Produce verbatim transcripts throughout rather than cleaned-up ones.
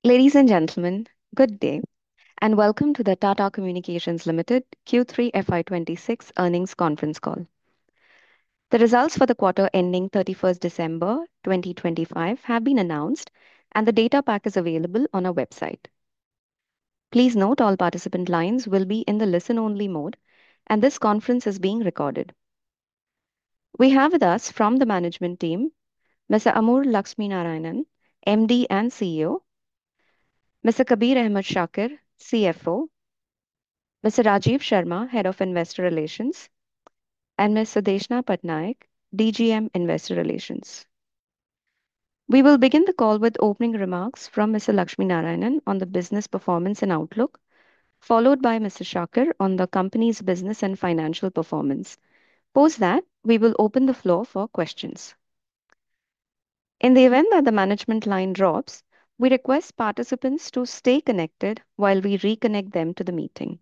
Ladies and gentlemen, good day and welcome to the Tata Communications Limited Q three F Y twenty-six earnings conference call. The results for the quarter ending thirty-first December twenty twenty-five have been announced and the data pack is available on our website. Please note all participant lines will be in the listen-only mode and this conference is being recorded. We have with us from the management team Mister Amur Laxminarayanan, M D and C E O, Mister Kabir Ahmed Shakir, C F O, Mister Rajiv Sharma, Head of Investor Relations, and Miz Sudeshna Patnaik, D G M Investor Relations. We will begin the call with opening remarks from Mister Laxminarayanan on the business performance and outlook, followed by Mister Shakir on the company's business and financial performance. Post that, we will open the floor for questions. In the event that the management line drops, we request participants to stay connected while we reconnect them to the meeting.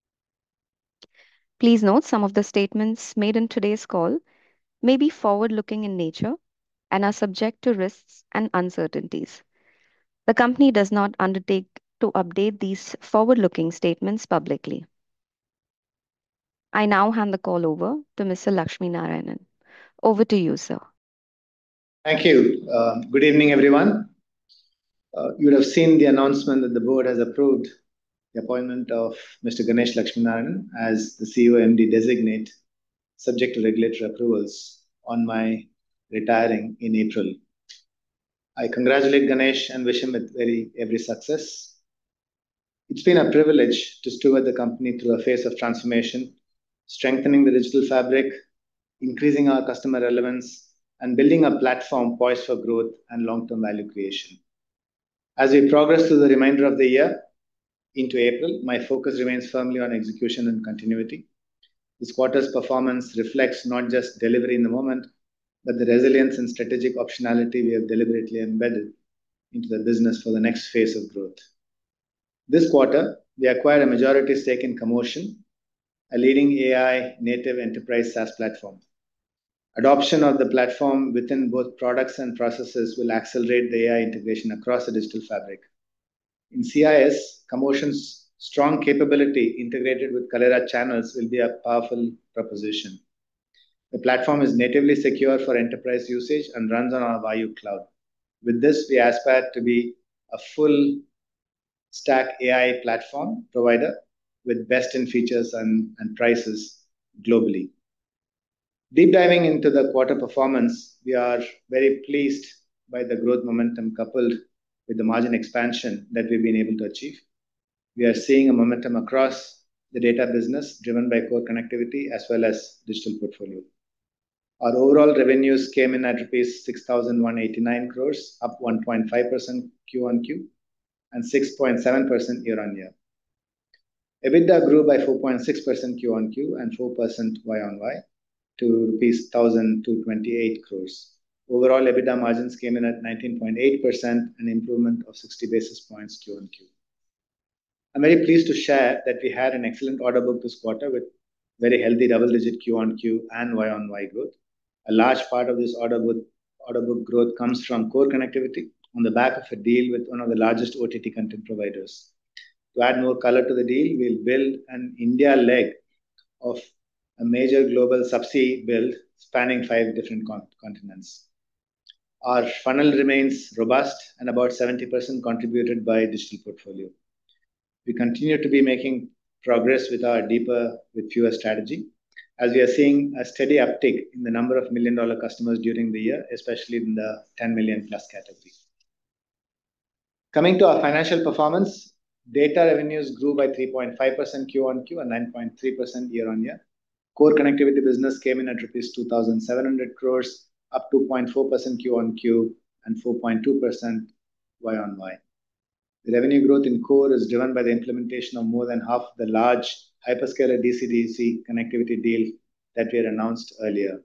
Please note some of the statements made in today's call may be forward-looking in nature and are subject to risks and uncertainties. The company does not undertake to update these forward-looking statements publicly. I now hand the call over to Mister Laxminarayanan. Over to you, sir. Thank you. Uh, good evening, everyone. Uh, you would have seen the announcement that the board has approved the appointment of Mister Ganesh Laxminarayanan as the C E O M D designate, subject to regulatory approvals, on my retiring in April. I congratulate Ganesh and wish him with very every success. It's been a privilege to steward the company through a phase of transformation, strengthening the digital fabric, increasing our customer relevance, and building a platform poised for growth and long-term value creation. As we progress through the remainder of the year into April, my focus remains firmly on execution and continuity. This quarter's performance reflects not just delivery in the moment, but the resilience and strategic optionality we have deliberately embedded into the business for the next phase of growth. This quarter, we acquired a majority stake in Commotion, a leading A I native enterprise SaaS platform. Adoption of the platform within both products and processes will accelerate the A I integration across the digital fabric. In C I S, Commotion's strong capability integrated with Kaleyra channels will be a powerful proposition. The platform is natively secure for enterprise usage and runs on our Vayu cloud. With this, we aspire to be a full stack A I platform provider with best in features and, and prices globally. Deep diving into the quarter performance, we are very pleased by the growth momentum coupled with the margin expansion that we've been able to achieve. We are seeing a momentum across the data business driven by core connectivity as well as digital portfolio. Our overall revenues came in at rupees six thousand one hundred eighty-nine crores, up one point five percent Q on Q and six point seven percent year on year. EBITDA grew by four point six percent Q on Q and four percent Y on Y to rupees one thousand two hundred twenty-eight crores. Overall, EBITDA margins came in at nineteen point eight percent, an improvement of sixty basis points Q on Q. I'm very pleased to share that we had an excellent order book this quarter with very healthy double-digit Q on Q and Y on Y growth. A large part of this order book, order book growth comes from core connectivity on the back of a deal with one of the largest O T T content providers. To add more color to the deal, we'll build an India leg of a major global subsea build spanning five different con- continents. Our funnel remains robust and about seventy percent contributed by digital portfolio. We continue to be making progress with our deeper with fewer strategy, as we are seeing a steady uptick in the number of million dollar customers during the year, especially in the ten million plus category. Coming to our financial performance, data revenues grew by three point five percent Q on Q and nine point three percent year on year. Core connectivity business came in at rupees two thousand seven hundred crores, up two point four percent Q on Q and four point two percent Y on Y. The revenue growth in core is driven by the implementation of more than half the large hyperscaler D C D C connectivity deal that we had announced earlier.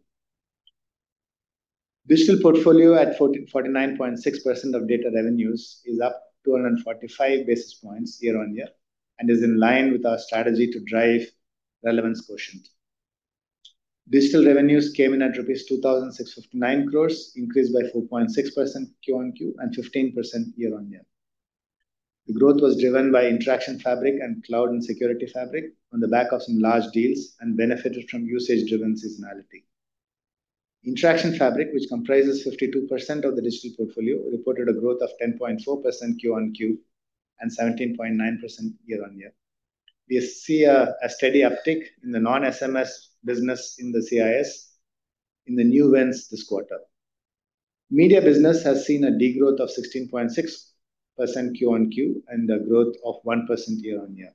Digital portfolio at forty-nine point six percent of data revenues is up two hundred forty-five basis points year on year and is in line with our strategy to drive relevance quotient. Digital revenues came in at rupees two thousand six hundred fifty-nine crores, increased by four point six percent Q on Q and fifteen percent year on year. The growth was driven by Interaction Fabric and Cloud and Security Fabric on the back of some large deals and benefited from usage-driven seasonality. Interaction Fabric, which comprises fifty-two percent of the digital portfolio, reported a growth of ten point four percent Q on Q and seventeen point nine percent year-on-year. We see a, a steady uptick in the non-S M S business in the C I S in the new wins this quarter. Media business has seen a degrowth of sixteen point six percent Q on Q and a growth of one percent year-on-year.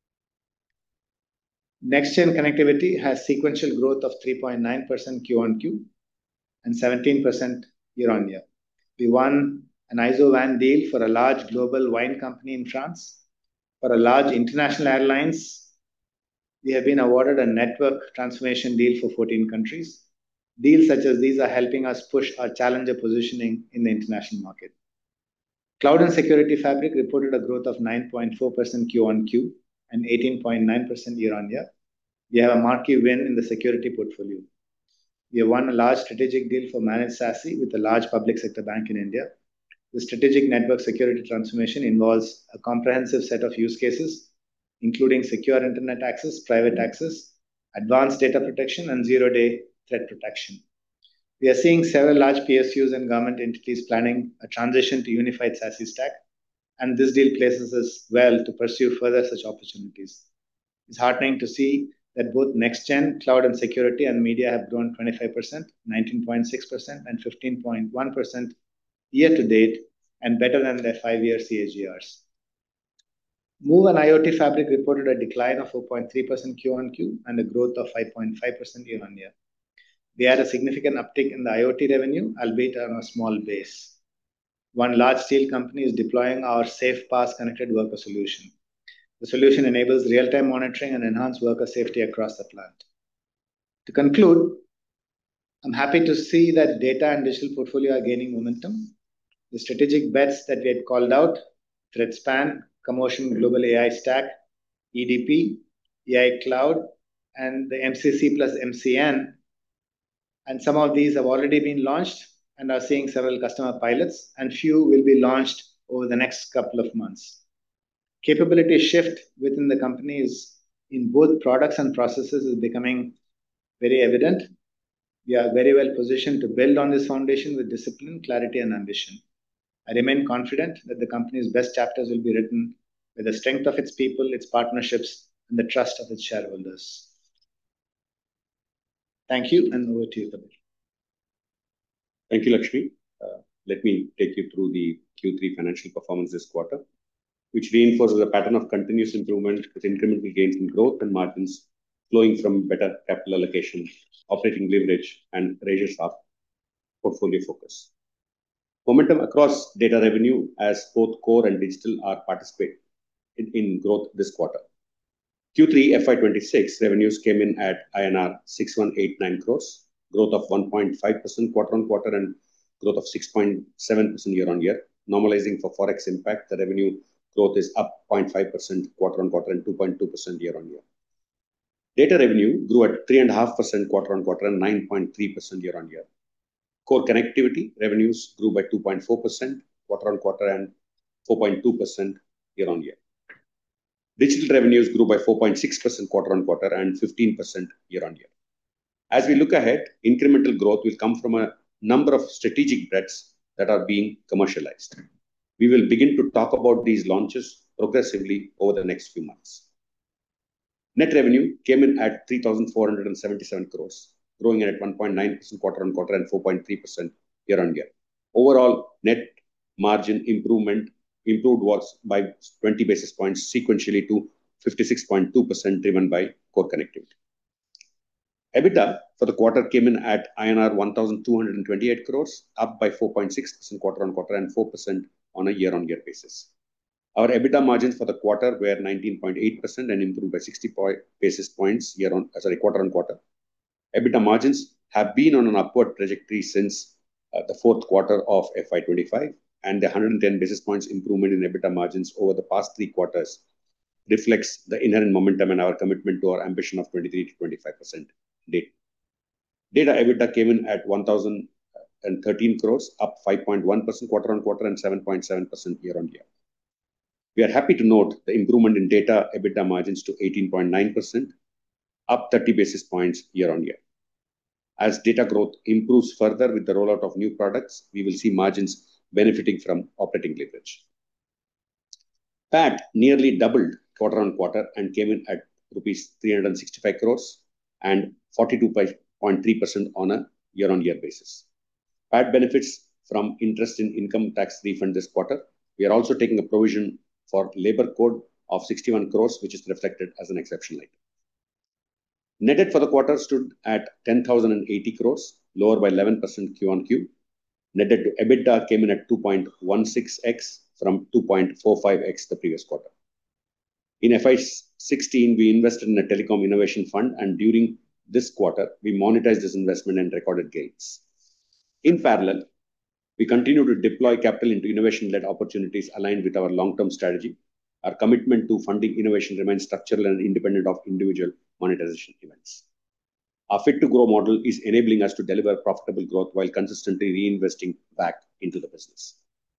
Next-gen connectivity has sequential growth of three point nine percent Q on Q and seventeen percent year-on-year. We won an I S O WAN deal for a large global wine company in France. For a large international airlines, we have been awarded a network transformation deal for fourteen countries. Deals such as these are helping us push our challenger positioning in the international market. Cloud and Security Fabric reported a growth of nine point four percent Q on Q and eighteen point nine percent year-on-year. We have a marquee win in the security portfolio. We have won a large strategic deal for managed SASE with a large public sector bank in India. The strategic network security transformation involves a comprehensive set of use cases, including secure internet access, private access, advanced data protection, and zero-day threat protection. We are seeing several large P S Us and government entities planning a transition to unified SASE stack, and this deal places us well to pursue further such opportunities. It's heartening to see that both next-gen, cloud and security, and media have grown twenty-five percent, nineteen point six percent, and fifteen point one percent year-to-date, and better than their five-year C A G Rs. Move and IoT Fabric reported a decline of four point three percent Q on Q and a growth of five point five percent year-on-year. We had a significant uptick in the IoT revenue, albeit on a small base. One large steel company is deploying our SafePass connected worker solution. The solution enables real-time monitoring and enhanced worker safety across the plant. To conclude, I'm happy to see that data and digital portfolio are gaining momentum. The strategic bets that we had called out, ThreadSpan, Commotion Global A I Stack, E D P, A I Cloud, and the M C C plus M C N, and some of these have already been launched and are seeing several customer pilots, and few will be launched over the next couple of months. Capability shift within the companies in both products and processes is becoming very evident. We are very well positioned to build on this foundation with discipline, clarity, and ambition. I remain confident that the company's best chapters will be written with the strength of its people, its partnerships, and the trust of its shareholders. Thank you, and over to you, Kabir. Thank you, Lakshmi. Uh, let me take you through the Q three financial performance this quarter, which reinforces a pattern of continuous improvement with incremental gains in growth and margins flowing from better capital allocation, operating leverage, and razor-sharp portfolio focus. Momentum across data revenue as both core and digital are participating in, in growth this quarter. Q three F Y twenty-six revenues came in at I N R six one eight nine crores, growth of one point five percent quarter-on-quarter and growth of six point seven percent year-on-year. Normalizing for Forex impact, the revenue growth is up zero point five percent quarter-on-quarter and two point two percent year-on-year. Data revenue grew at three point five percent quarter-on-quarter and nine point three percent year-on-year. Core connectivity revenues grew by two point four percent quarter-on-quarter and four point two percent year-on-year. Digital revenues grew by four point six percent quarter-on-quarter and fifteen percent year-on-year. As we look ahead, incremental growth will come from a number of strategic bets that are being commercialized. We will begin to talk about these launches progressively over the next few months. Net revenue came in at three thousand four hundred seventy-seven crores, growing at one point nine percent quarter-on-quarter and four point three percent year-on-year. Overall, net margin improvement improved was by twenty basis points sequentially to fifty-six point two percent, driven by core connectivity. EBITDA for the quarter came in at I N R one thousand two hundred twenty-eight crores, up by four point six percent quarter-on-quarter and four percent on a year-on-year basis. Our EBITDA margins for the quarter were nineteen point eight percent and improved by sixty basis points year on, sorry, quarter-on-quarter. EBITDA margins have been on an upward trajectory since uh, the fourth quarter of F Y twenty-five, and the one hundred ten basis points improvement in EBITDA margins over the past three quarters reflects the inherent momentum and our commitment to our ambition of twenty-three to twenty-five percent data. Data EBITDA came in at one thousand thirteen crores, up five point one percent quarter-on-quarter and seven point seven percent year-on-year. We are happy to note the improvement in data EBITDA margins to eighteen point nine percent, up thirty basis points year-on-year. As data growth improves further with the rollout of new products, we will see margins benefiting from operating leverage. P A T nearly doubled quarter-on-quarter and came in at rupees three hundred sixty-five crores and forty-two point three percent on a year-on-year basis. P A T benefits from interest in income tax refund this quarter. We are also taking a provision for labor code of sixty-one crores, which is reflected as an exceptional item. Net debt for the quarter stood at ten thousand eighty crores, lower by eleven percent Q on Q. Net debt to EBITDA came in at two point one six x from two point four five x the previous quarter. In F Y sixteen, we invested in a telecom innovation fund, and during this quarter, we monetized this investment and recorded gains. In parallel, we continue to deploy capital into innovation-led opportunities aligned with our long-term strategy. Our commitment to funding innovation remains structural and independent of individual monetization events. Our Fit to Grow model is enabling us to deliver profitable growth while consistently reinvesting back into the business.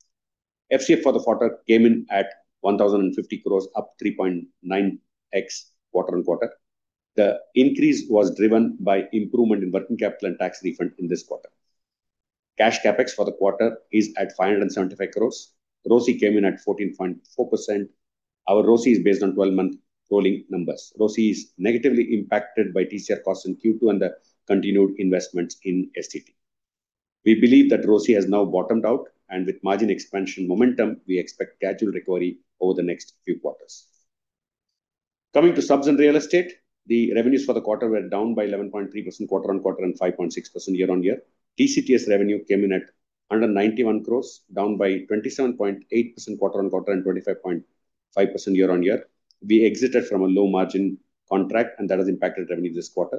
F C F for the quarter came in at one thousand fifty crores, up three point nine x quarter-on-quarter. The increase was driven by improvement in working capital and tax refund in this quarter. Cash capex for the quarter is at five hundred seventy-five crores. R O C E came in at fourteen point four percent. Our R O C E is based on twelve-month rolling numbers. R O C E is negatively impacted by T C R costs in Q two and the continued investments in S T T. We believe that R O C E has now bottomed out, and with margin expansion momentum, we expect gradual recovery over the next few quarters. Coming to subs and real estate, the revenues for the quarter were down by eleven point three percent quarter-on-quarter and five point six percent year-on-year. T C T S revenue came in at one hundred ninety-one crores, down by twenty-seven point eight percent quarter-on-quarter and twenty-five point five percent year-on-year. We exited from a low margin contract, and that has impacted revenue this quarter.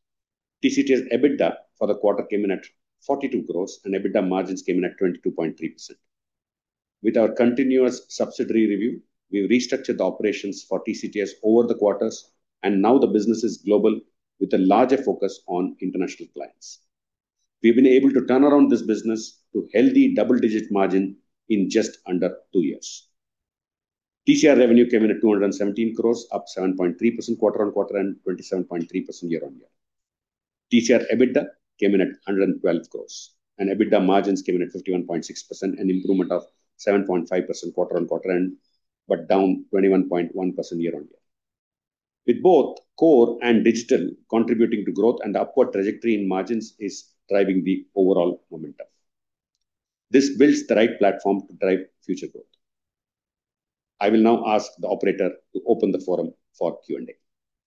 T C T S EBITDA for the quarter came in at forty-two crores, and EBITDA margins came in at twenty-two point three percent. With our continuous subsidiary review, we've restructured the operations for T C T S over the quarters, and now the business is global with a larger focus on international clients. We've been able to turn around this business to healthy double-digit margin in just under two years. T C R revenue came in at two hundred seventeen crores, up seven point three percent quarter-on-quarter and twenty-seven point three percent year-on-year. T C R EBITDA came in at one hundred twelve crores, and EBITDA margins came in at fifty-one point six percent, an improvement of seven point five percent quarter-on-quarter, and but down twenty-one point one percent year-on-year. With both core and digital contributing to growth, and the upward trajectory in margins is driving the overall momentum. This builds the right platform to drive future growth. I will now ask the operator to open the forum for Q and A.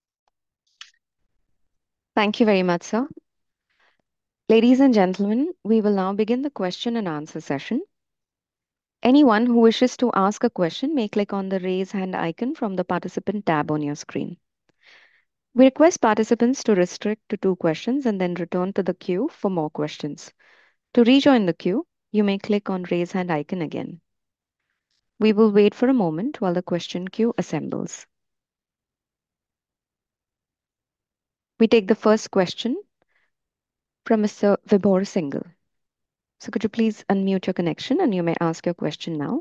Thank you very much, sir. Ladies and gentlemen, we will now begin the question and answer session. Anyone who wishes to ask a question may click on the raise hand icon from the participant tab on your screen. We request participants to restrict to two questions and then return to the queue for more questions. To rejoin the queue, you may click on raise hand icon again. We will wait for a moment while the question queue assembles. We take the first question from Mister Vibhor Singhal. So could you please unmute your connection and you may ask your question now.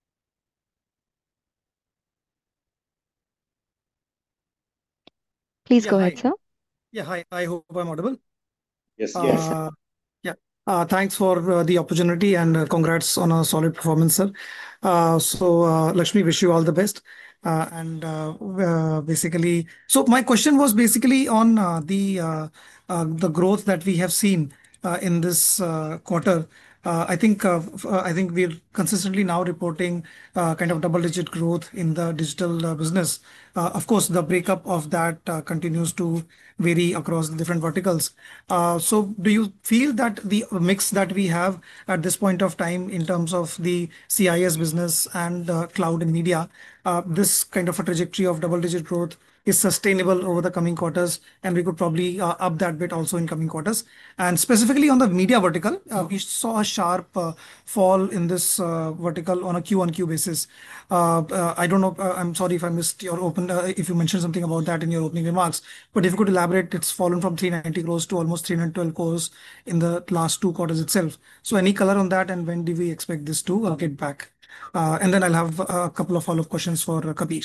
Please Yeah, go hi. ahead, sir. Yeah, hi. I hope I'm audible. Yes, Uh, yes. sir. Yeah. Uh, thanks for uh, the opportunity and uh, congrats on a solid performance, sir. Uh, so, uh, Lakshmi, wish you all the best. Uh, and uh, uh, basically, so my question was basically on uh, the uh, uh, the growth that we have seen uh, in this uh, quarter. Uh, I think uh, f- uh, I think we're consistently now reporting uh, kind of double-digit growth in the digital uh, business. Uh, of course, the breakup of that uh, continues to vary across the different verticals. Uh, so, do you feel that the mix that we have at this point of time in terms of the C I S business and uh, cloud and media, uh, this kind of a trajectory of double-digit growth is sustainable over the coming quarters, and we could probably uh, up that bit also in coming quarters? And specifically on the media vertical, uh, we saw a sharp uh, fall in this uh, vertical on a Q on Q basis. Uh, uh, I don't know. Uh, I'm sorry if I missed your open. Uh, if you mentioned something about that in your opening remarks, but if you could elaborate, it's fallen from three hundred ninety crores to almost three hundred twelve crores in the last two quarters itself. So any color on that, and when do we expect this to uh, get back? And then I'll have a couple of follow-up questions for Kabir.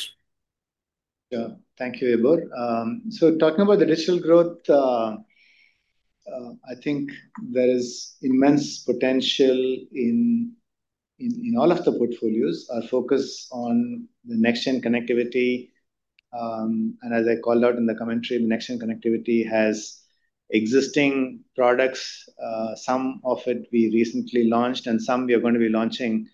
Yeah, thank you, Vibhor. So talking about the digital growth, uh, uh, I think there is immense potential in, in in all of the portfolios. Our focus on the next-gen connectivity, um, and as I called out in the commentary, the next-gen connectivity has existing products. Uh, some of it we recently launched, and some we are going to be launching,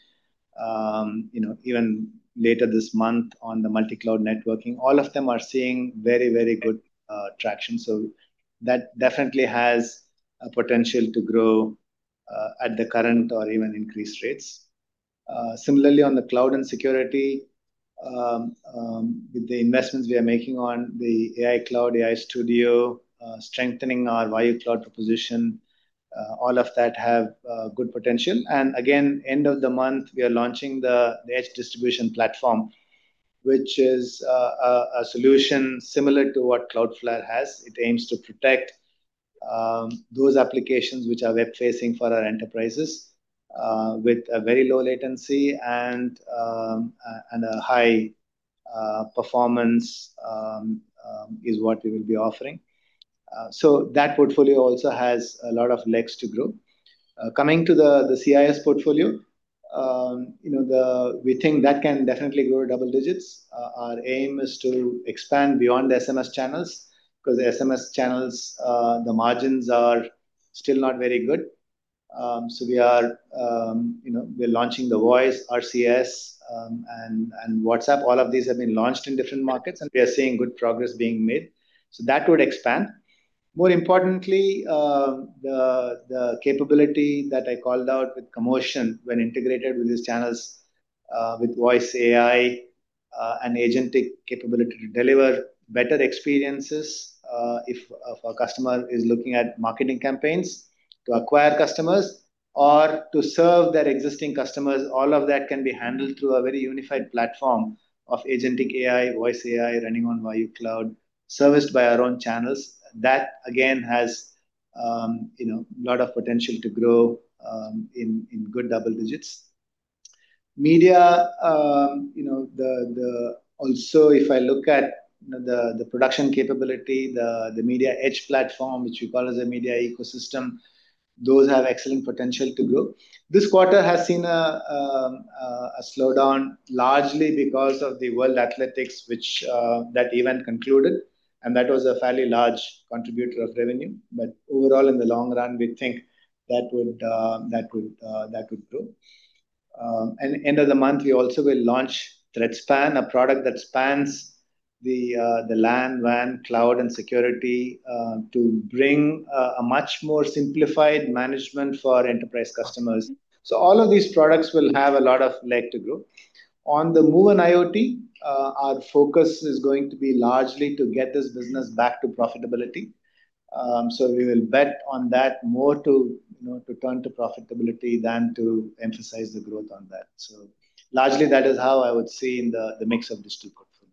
um, you know, even later this month on the multi-cloud networking. All of them are seeing very, very good uh, traction. So that definitely has a potential to grow uh, at the current or even increased rates. Uh, similarly, on the cloud and security, um, um, with the investments we are making on the A I Cloud, A I Studio, uh, strengthening our Vayu Cloud proposition, uh, all of that have uh, good potential. And again, end of the month, we are launching the, the Edge distribution platform, which is uh, a, a solution similar to what Cloudflare has. It aims to protect um, those applications which are web-facing for our enterprises uh, with a very low latency and um, and a high uh, performance um, um, is what we will be offering. Uh, so that portfolio also has a lot of legs to grow. Uh, coming to the, the C I S portfolio, um, you know, the we think that can definitely grow double digits. Uh, our aim is to expand beyond the S M S channels because the S M S channels, uh, the margins are still not very good. Um, so we are, um, you know, we're launching the voice, R C S, um, and and WhatsApp. All of these have been launched in different markets, and we are seeing good progress being made. So that would expand. More importantly, uh, the, the capability that I called out with Commotion when integrated with these channels uh, with voice A I uh, and agentic capability to deliver better experiences uh, if, if a customer is looking at marketing campaigns to acquire customers or to serve their existing customers. All of that can be handled through a very unified platform of agentic A I, voice A I running on Vayu Cloud, serviced by our own channels. That again has um, you know a lot of potential to grow um, in in good double digits. Media, um, you know the the also if I look at you know, the the production capability, the the Media Edge platform, which we call as a media ecosystem, those have excellent potential to grow. This quarter has seen a, um, a slowdown largely because of the World Athletics, which uh, that event concluded, and that was a fairly large contributor of revenue. But overall, in the long run, we think that would uh, that would uh, that would grow. Um, and end of the month, we also will launch ThreadSpan, a product that spans the uh, the LAN, W A N, cloud, and security uh, to bring uh, a much more simplified management for enterprise customers. So all of these products will have a lot of leg to grow. On the Move and IoT, uh, our focus is going to be largely to get this business back to profitability. Um, so we will bet on that more to you know to turn to profitability than to emphasize the growth on that. So largely that is how I would see in the, the mix of digital portfolio.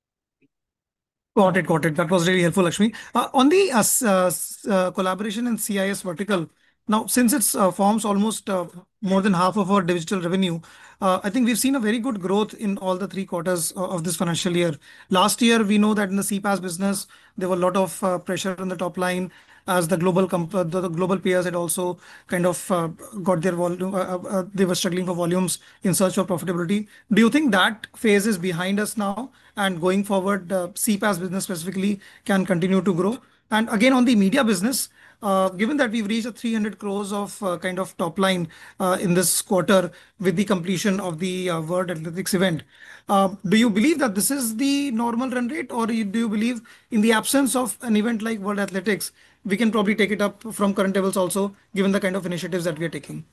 Got it, got it. That was really helpful, Lakshmi. Uh, on the uh, uh, uh, collaboration and C I S vertical, now since it uh, forms almost uh, more than half of our digital revenue, uh, I think we've seen a very good growth in all the three quarters of this financial year. Last year, we know that in the C PaaS business, there were a lot of uh, pressure on the top line as the global comp- uh, the, the global peers had also kind of uh, got their volume. Uh, uh, they were struggling for volumes in search of profitability. Do you think that phase is behind us now, and going forward, uh, C PaaS business specifically can continue to grow? And again, on the media business, uh, given that we've reached a three hundred crores of uh, kind of top line uh, in this quarter with the completion of the uh, World Athletics event, uh, do you believe that this is the normal run rate, or do you believe in the absence of an event like World Athletics, we can probably take it up from current levels also, given the kind of initiatives that we are taking?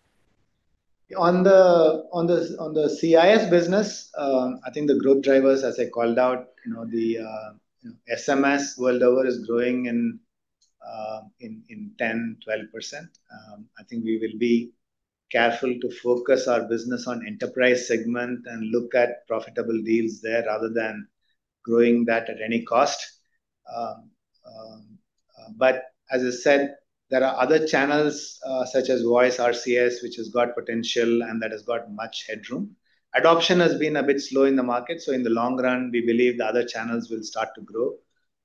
On the on the on the C I S business, um, I think the growth drivers, as I called out, you know, the uh, you know, S M S world over is growing in uh, in in ten, twelve percent. Um, I think we will be careful to focus our business on enterprise segment and look at profitable deals there rather than growing that at any cost. Um, um, uh, but as I said, There are other channels uh, such as voice R C S, which has got potential and that has got much headroom. Adoption has been a bit slow in the market. So in the long run, we believe the other channels will start to grow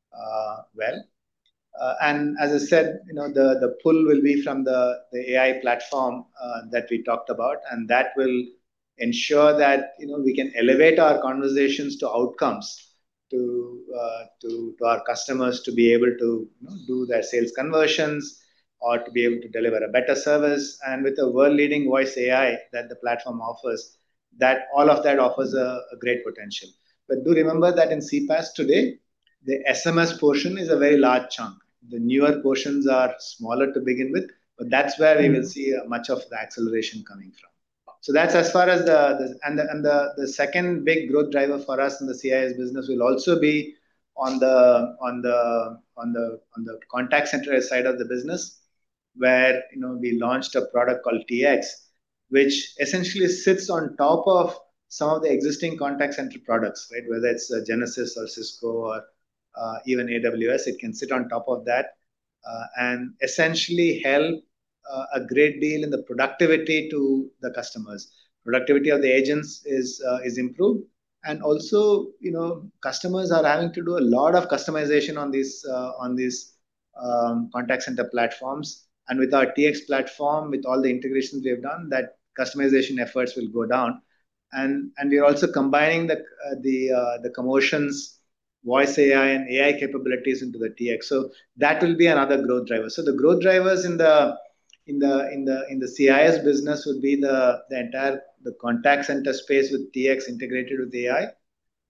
uh, well. Uh, and as I said, you know, the, the pull will be from the, the A I platform uh, that we talked about, and that will ensure that, you know, we can elevate our conversations to outcomes to, uh, to, to our customers to be able to, you know, do their sales conversions or to be able to deliver a better service. And with the world-leading voice A I that the platform offers, that all of that offers a, a great potential. But do remember that in C PaaS today, the S M S portion is a very large chunk. The newer portions are smaller to begin with, but that's where we will see uh, much of the acceleration coming from. So that's as far as the, the and the and the, the second big growth driver for us in the C I S business will also be on the on the on the on the contact center side of the business, where you know we launched a product called T X, which essentially sits on top of some of the existing contact center products, right? Whether it's uh, Genesys or Cisco or uh, even A W S, it can sit on top of that uh, and essentially help uh, a great deal in the productivity to the customers. Productivity of the agents is uh, is improved, and also you know customers are having to do a lot of customization on these uh, on these um, contact center platforms. And with our T X platform, with all the integrations we have done, that customization efforts will go down. And and we're also combining the uh, the uh, the Commotion's voice A I and A I capabilities into the T X. So that will be another growth driver. So the growth drivers in the in the in the in the C I S business would be the the entire the contact center space with T X integrated with A I,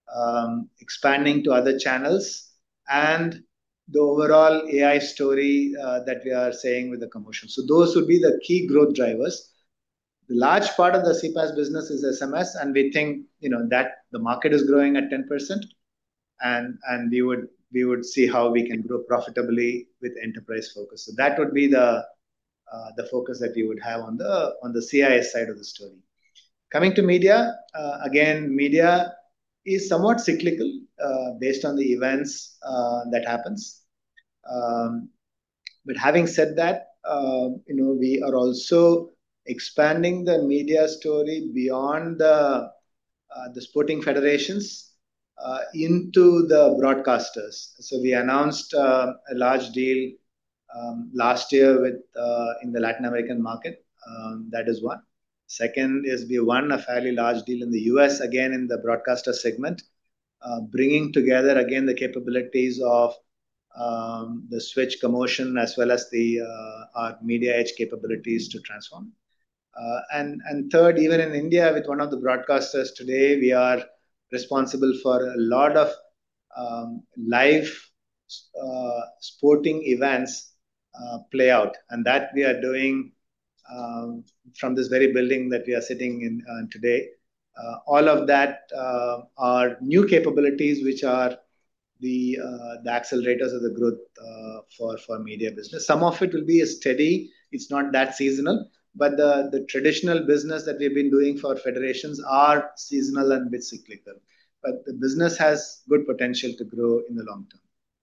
um, expanding to other channels, and the overall A I story uh, that we are saying with the Commotion. So those would be the key growth drivers. The large part of the C PaaS business is S M S, and we think you know that the market is growing at ten percent, and and we would we would see how we can grow profitably with enterprise focus. So that would be the uh, the focus that we would have on the on the C I S side of the story. Coming to media, uh, again, media is somewhat cyclical uh, based on the events uh, that happens. Um, but having said that, uh, you know, we are also expanding the media story beyond the uh, the sporting federations uh, into the broadcasters. So we announced uh, a large deal um, last year with uh, in the Latin American market. Um, that is one. Second is we won a fairly large deal in the U S again in the broadcaster segment, uh, bringing together again the capabilities of um, the Switch Commotion as well as the uh, our Media Edge capabilities to transform. Uh, and and third, even in India, with one of the broadcasters today, we are responsible for a lot of um, live uh, sporting events uh, play out, and that we are doing um, from this very building that we are sitting in uh, today. Uh, all of that uh, are new capabilities, which are the uh, the accelerators of the growth uh, for for media business. Some of it will be steady; it's not that seasonal. But the, the traditional business that we've been doing for federations are seasonal and a bit cyclical. But the business has good potential to grow in the long term.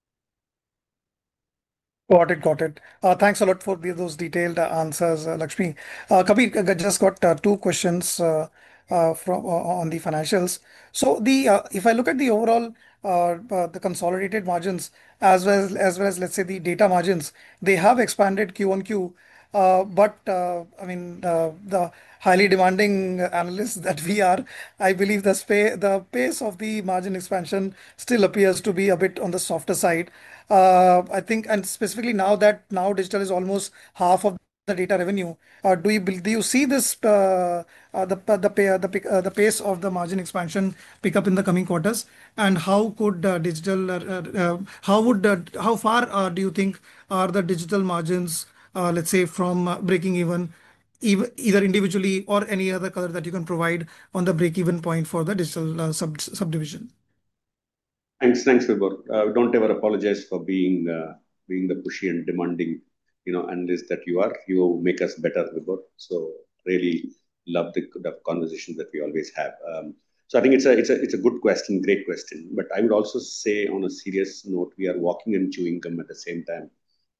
Got it, got it. Uh, thanks a lot for the, those detailed uh, answers, uh, Lakshmi. Uh, Kabir, I just got uh, two questions uh, uh, from uh, on the financials. So the uh, if I look at the overall uh, uh, the consolidated margins as well as, as well as let's say the data margins, they have expanded Q on Q. Uh, but uh, I mean uh, the highly demanding analysts that we are, I believe the spa the pace of the margin expansion still appears to be a bit on the softer side. Uh, I think, and specifically now that now digital is almost half of the data revenue, uh, do you bel- do you see this uh, uh, the the pay, the pic- uh, the pace of the margin expansion pick up in the coming quarters? And how could uh, digital uh, uh, uh, how would uh, how far uh, do you think are the digital margins, uh, let's say from uh, breaking even, ev- either individually or any other color that you can provide on the break even point for the digital uh, sub subdivision? Thanks, thanks, Vibhor. Uh, don't ever apologize for being uh, being the pushy and demanding, you know, analyst that you are. You make us better, Vibhor. So really love the, the conversations that we always have. Um, so I think it's a it's a it's a good question, great question. But I would also say, on a serious note, we are walking and chewing gum at the same time.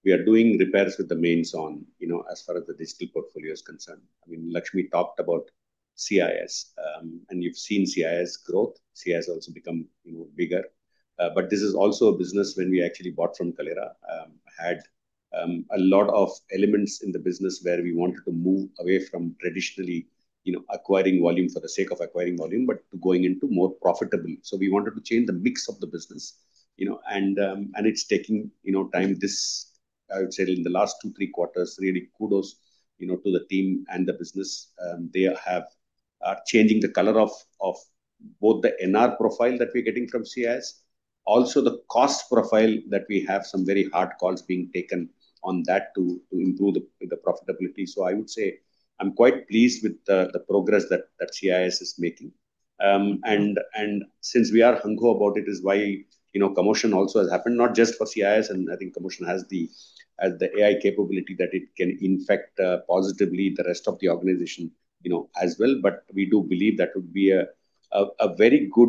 we are doing repairs with the mains on, you know, as far as the digital portfolio is concerned. I mean, Lakshmi talked about C I S, um, and you've seen C I S growth. C I S also become, you know, bigger. Uh, but this is also a business when we actually bought from Kalera, um, had um, a lot of elements in the business where we wanted to move away from traditionally, you know, acquiring volume for the sake of acquiring volume, but to going into more profitable. So we wanted to change the mix of the business, you know, and um, and it's taking, you know, time. This, I would say, in the last two, three quarters, really kudos, you know, to the team and the business. Um, they have are changing the color of, of both the N R profile that we're getting from C I S, also the cost profile that we have some very hard calls being taken on that to, to improve the, the profitability. So I would say I'm quite pleased with the, the progress that, that C I S is making. Um, and and since we are hung-ho about it is why, you know, commotion also has happened, not just for C I S, and I think commotion has the as the A I capability that it can infect uh, positively the rest of the organization, you know, as well. But we do believe that would be a, a, a very good,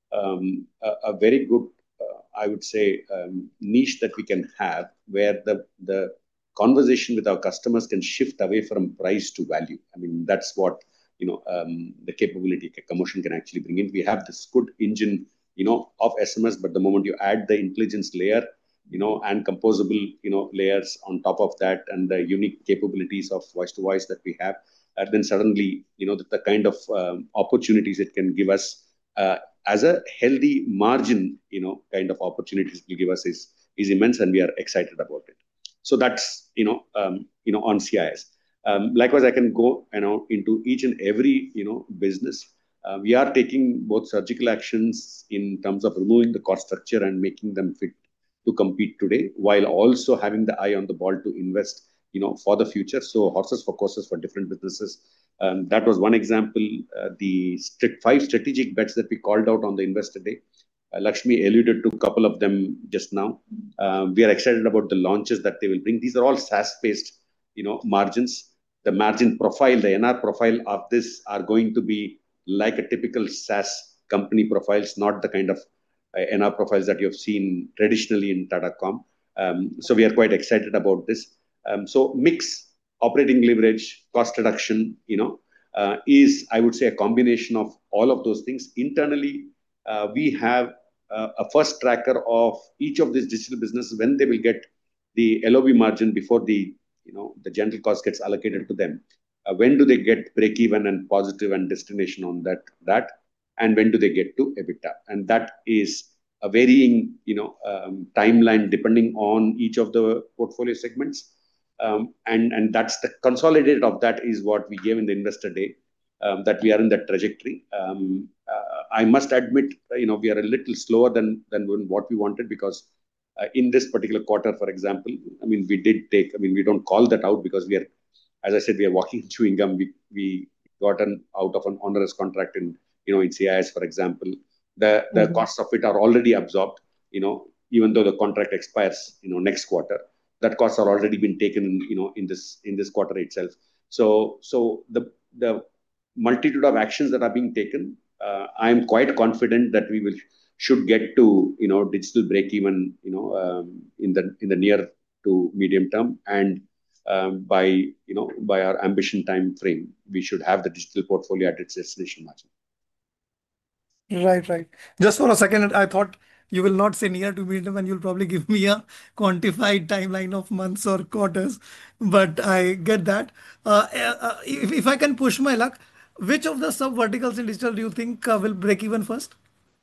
um, a, a very good, uh, I would say, um, niche that we can have where the, the conversation with our customers can shift away from price to value. I mean, that's what, you know, um, the capability commotion can actually bring in. We have this good engine, you know, of S M S, but the moment you add the intelligence layer, you know, and composable, you know, layers on top of that, and the unique capabilities of voice to voice that we have, uh, then suddenly, you know, the, the kind of um, opportunities it can give us uh, as a healthy margin, you know, kind of opportunities it will give us is is immense, and we are excited about it. So that's, you know, um, you know, on C I S. Um, likewise, I can go, you know, into each and every, you know, business. Uh, we are taking both surgical actions in terms of removing the cost structure and making them fit to compete today, while also having the eye on the ball to invest, you know, for the future. So horses for courses for different businesses. Um, that was one example. Uh, the st- five strategic bets that we called out on the Investor Day. Uh, Lakshmi alluded to a couple of them just now. Uh, we are excited about the launches that they will bring. These are all SaaS-based, you know, margins. The margin profile, the N R profile of this are going to be like a typical SaaS company profiles, not the kind of uh, N R profiles that you have seen traditionally in Tata Comm. Um, so we are quite excited about this. Um, so mix, operating leverage, cost reduction, you know, uh, is, I would say, a combination of all of those things. Internally, uh, we have uh, a first tracker of each of these digital businesses when they will get the L O B margin before the, you know, the general cost gets allocated to them. Uh, when do they get break even and positive and destination on that that and when do they get to EBITDA? And that is a varying, you know, um, timeline depending on each of the portfolio segments. Um, and and that's the consolidated of that is what we gave in the Investor Day, um, that we are in that trajectory. Um, uh, I must admit, you know, we are a little slower than than what we wanted because uh, in this particular quarter, for example, I mean, we did take. I mean, we don't call that out because we are, as I said, we are walking chewing gum. We we got an out of an onerous contract in, you know, in C I S, for example. The the mm-hmm. costs of it are already absorbed. You know, even though the contract expires, you know, next quarter, that costs are already been taken, you know, in this in this quarter itself. So so the the multitude of actions that are being taken, uh, I am quite confident that we will should get to, you know, digital break even, you know, um, in the in the near to medium term, and um, by, you know, by our ambition time frame, we should have the digital portfolio at its destination margin. Right, right. Just for a second, I thought you will not say near to medium and you'll probably give me a quantified timeline of months or quarters, but I get that. Uh, uh, if, if I can push my luck, which of the sub verticals in digital do you think uh, will break even first?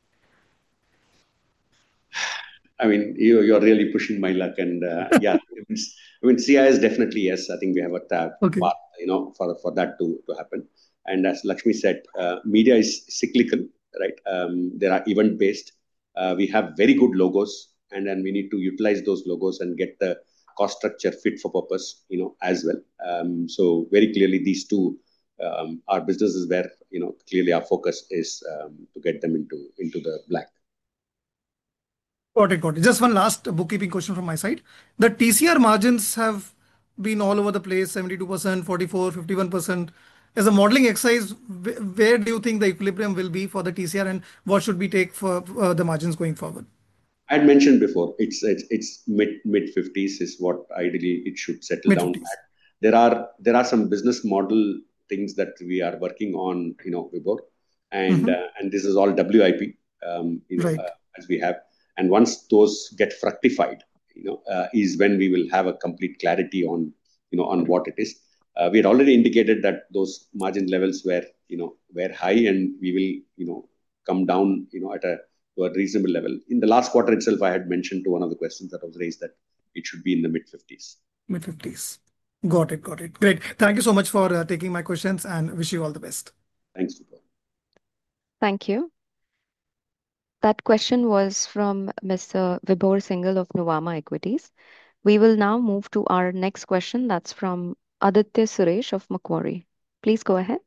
I mean, you, you're really pushing my luck, and uh, yeah, I mean, C I S definitely yes. I think we have a tab, okay. path, you know, for for that to to happen. And as Lakshmi said, uh, media is cyclical, right? Um, there are event based. Uh, we have very good logos, and then we need to utilize those logos and get the cost structure fit for purpose, you know, as well. Um, so very clearly, these two um, are businesses where, you know, clearly our focus is um, to get them into into the black. Got it, got it. Just one last bookkeeping question from my side. The T C R margins have been all over the place, seventy-two percent, forty-four, fifty-one percent. As a modeling exercise, where do you think the equilibrium will be for the T C R and what should we take for uh, the margins going forward? I had mentioned before, it's it's, it's mid mid fifties is what ideally it should settle down Mid-fifties. at. There are there are some business model things that we are working on, you know, Vibhor, and Mm-hmm. uh, and this is all W I P, um, you know, Right. uh, as we have, and once those get fructified, you know, uh, is when we will have a complete clarity on, you know, on what it is. Uh, we had already indicated that those margin levels were, you know, were high, and we will, you know, come down, you know, at a to a reasonable level. In the last quarter itself, I had mentioned to one of the questions that was raised that it should be in the mid fifties. Mid-fifties. Got it. Got it. Great. Thank you so much for uh, taking my questions and wish you all the best. Thanks, Vibhor. Thank you. That question was from Mister Vibhor Singhal of Nuvama Equities. We will now move to our next question. That's from Aditya Suresh of Macquarie. Please go ahead.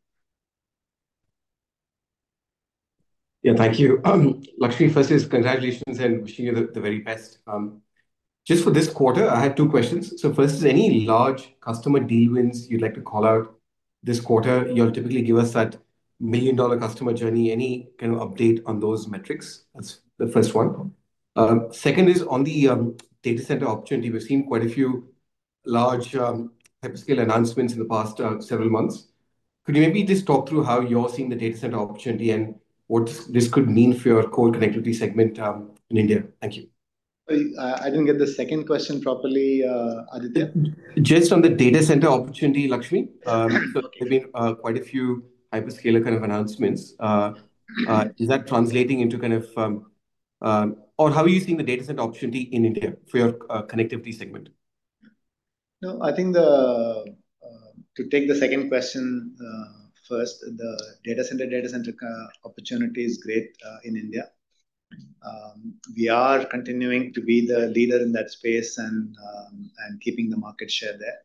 Yeah, thank you. Um, Lakshmi, first is congratulations and wishing you the, the very best. Um, just for this quarter, I had two questions. So first is any large customer deal wins you'd like to call out this quarter? You'll typically give us that million dollar customer journey. Any kind of update on those metrics? That's the first one. Um, second is on the um, data center opportunity. We've seen quite a few large um, hyperscale announcements in the past uh, several months. Could you maybe just talk through how you're seeing the data center opportunity and what this, this could mean for your core connectivity segment um, in India? Thank you. I, I didn't get the second question properly, uh, Aditya. Just on the data center opportunity, Lakshmi. Um, so Okay. there have been uh, quite a few hyperscaler kind of announcements. Uh, uh, is that translating into kind of, um, um, or how are you seeing the data center opportunity in India for your uh, connectivity segment? No, I think the uh, to take the second question uh, first, the data center data center uh, opportunity is great uh, in India. Um, we are continuing to be the leader in that space and um, and keeping the market share there.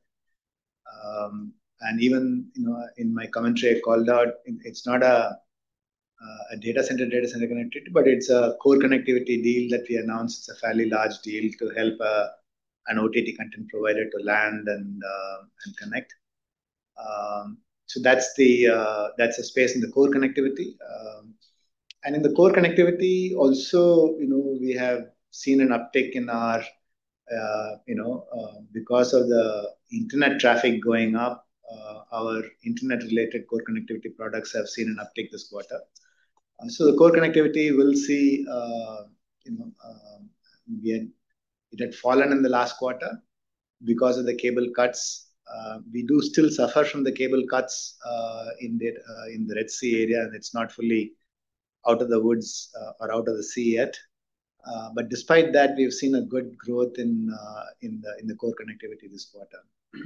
Um, and even you know in my commentary, I called out it's not a a data center data center connectivity, but it's a core connectivity deal that we announced. It's a fairly large deal to help uh, an O T T content provider to land and uh, and connect. Um, so that's the uh, that's a space in the core connectivity. Um, and in the core connectivity, also, you know, we have seen an uptick in our, uh, you know, uh, because of the internet traffic going up, uh, our internet-related core connectivity products have seen an uptick this quarter. Uh, so the core connectivity will see, uh, you know, uh, we had, it had fallen in the last quarter because of the cable cuts. Uh, we do still suffer from the cable cuts uh, in the uh, in the Red Sea area, and it's not fully out of the woods uh, or out of the sea yet. Uh, but despite that, we've seen a good growth in uh, in the in the core connectivity this quarter.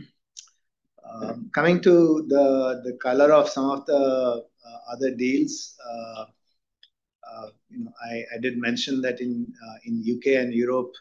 Um, coming to the the color of some of the uh, other deals, uh, uh, you know, I, I did mention that in uh, in U K and Europe,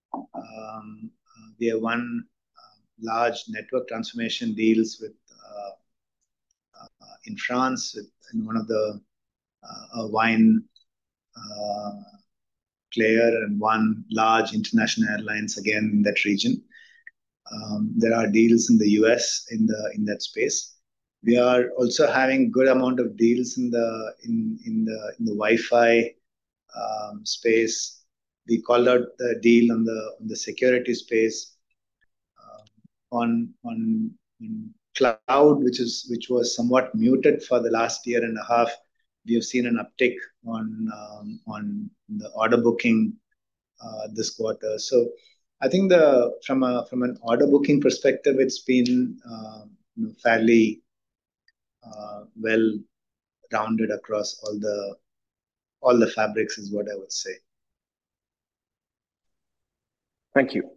um, uh, we have won uh, large network transformation deals with uh, uh, in France with in one of the uh, a wine uh, player and one large international airlines again in that region. Um, there are deals in the U S in the in that space. We are also having good amount of deals in the in in the in the Wi-Fi um, space. We called out the deal on the on the security space uh, on on cloud, which is which was somewhat muted for the last year and a half. We have seen an uptick on um, on the order booking uh, this quarter. So I think the from a from an order booking perspective, it's been uh, you know, fairly uh, well rounded across all the all the fabrics, is what I would say. Thank you.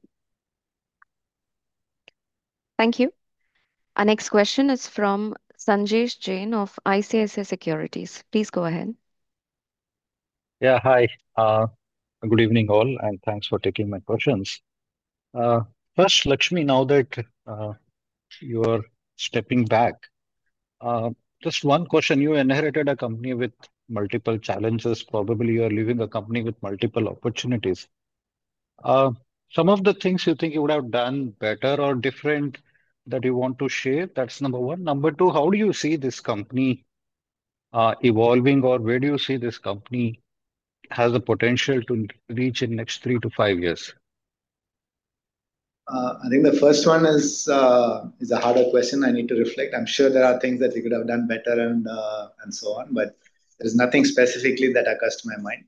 Thank you. Our next question is from Sanjesh Jain of I C I C I Securities. Please go ahead. Yeah, hi. Uh, good evening, all, and thanks for taking my questions. Uh, first, Lakshmi, now that uh, you are stepping back, uh, just one question. You inherited a company with multiple challenges. Probably you are leaving a company with multiple opportunities. Uh, some of the things you think you would have done better or different that you want to share? That's number one. Number two, how do you see this company uh, evolving, or where do you see this company has the potential to reach in next three to five years? Uh, I think the first one is uh, is a harder question. I need to reflect. I'm sure there are things that we could have done better and uh, and so on, but there's nothing specifically that occurs to my mind.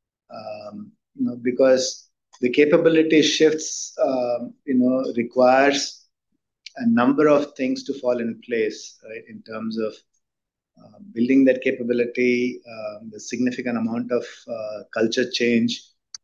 Um, you know, because the capability shifts, um, you know, requires a number of things to fall in place, right? In terms of uh, building that capability, um, the significant amount of uh, culture change,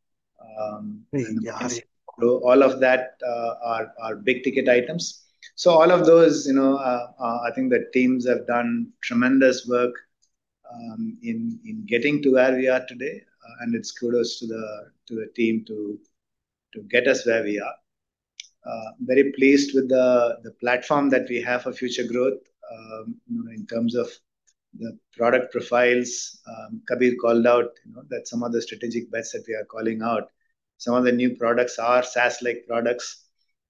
um, and the mindset grow. All of that uh, are are big ticket items. So all of those, you know, uh, uh, I think the teams have done tremendous work um, in in getting to where we are today, uh, and it's kudos to the to the team to to get us where we are. Uh, very pleased with the the platform that we have for future growth. Um, you know, in terms of the product profiles, um, Kabir called out, you know, that some of the strategic bets that we are calling out, some of the new products are SaaS-like products.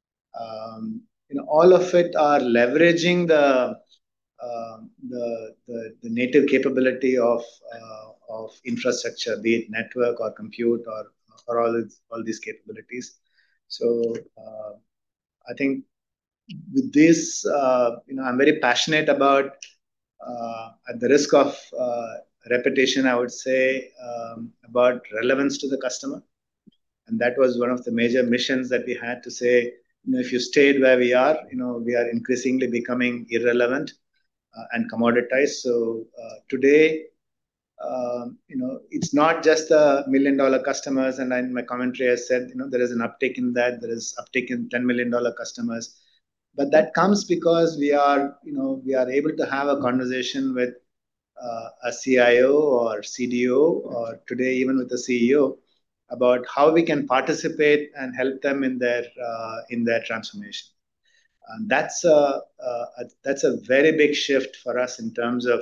Um, you know, all of it are leveraging the uh, the, the the native capability of uh, of infrastructure, be it network or compute or or all all these capabilities. So uh, I think with this, uh, you know, I'm very passionate about. Uh, at the risk of uh, repetition, I would say um, about relevance to the customer. And that was one of the major missions that we had to say, you know, if you stayed where we are, you know, we are increasingly becoming irrelevant uh, and commoditized. So uh, today, um, you know, it's not just the million dollar customers. And in my commentary, I said, you know, there is an uptick in that. There is uptick in ten million dollar customers. But that comes because we are, you know, we are able to have a conversation with uh, a C I O or C D O, or today even with the C E O, about how we can participate and help them in their uh, in their transformation. And that's a, a that's a very big shift for us in terms of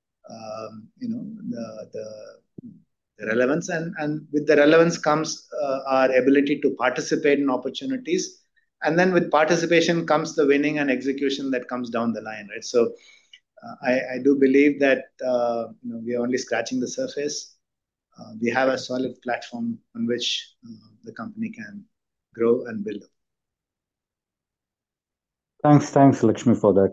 um, you know the, the the relevance, and and with the relevance comes uh, our ability to participate in opportunities, and then with participation comes the winning and execution that comes down the line, right? So uh, I, I do believe that uh, you know we are only scratching the surface. Uh, we have a solid platform on which uh, the company can grow and build. Thanks, thanks, Lakshmi, for that.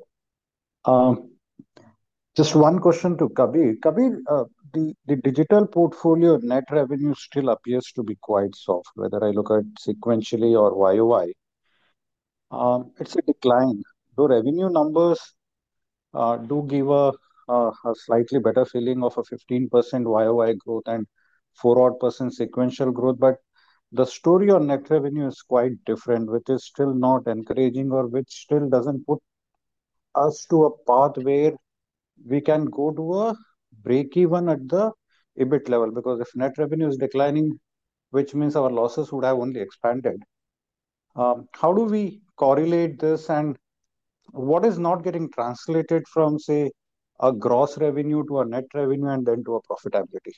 Um, just one question to Kabir. Kabir, uh, the, the digital portfolio net revenue still appears to be quite soft, whether I look at sequentially or Y O Y. Um, it's a decline. Though revenue numbers uh, do give a, a, a slightly better feeling of a fifteen percent Y O Y growth and four odd percent sequential growth, but the story on net revenue is quite different, which is still not encouraging, or which still doesn't put us to a path where we can go to a break even at the EBIT level. Because if net revenue is declining, which means our losses would have only expanded. Um, how do we correlate this, and what is not getting translated from, say, a gross revenue to a net revenue and then to a profitability?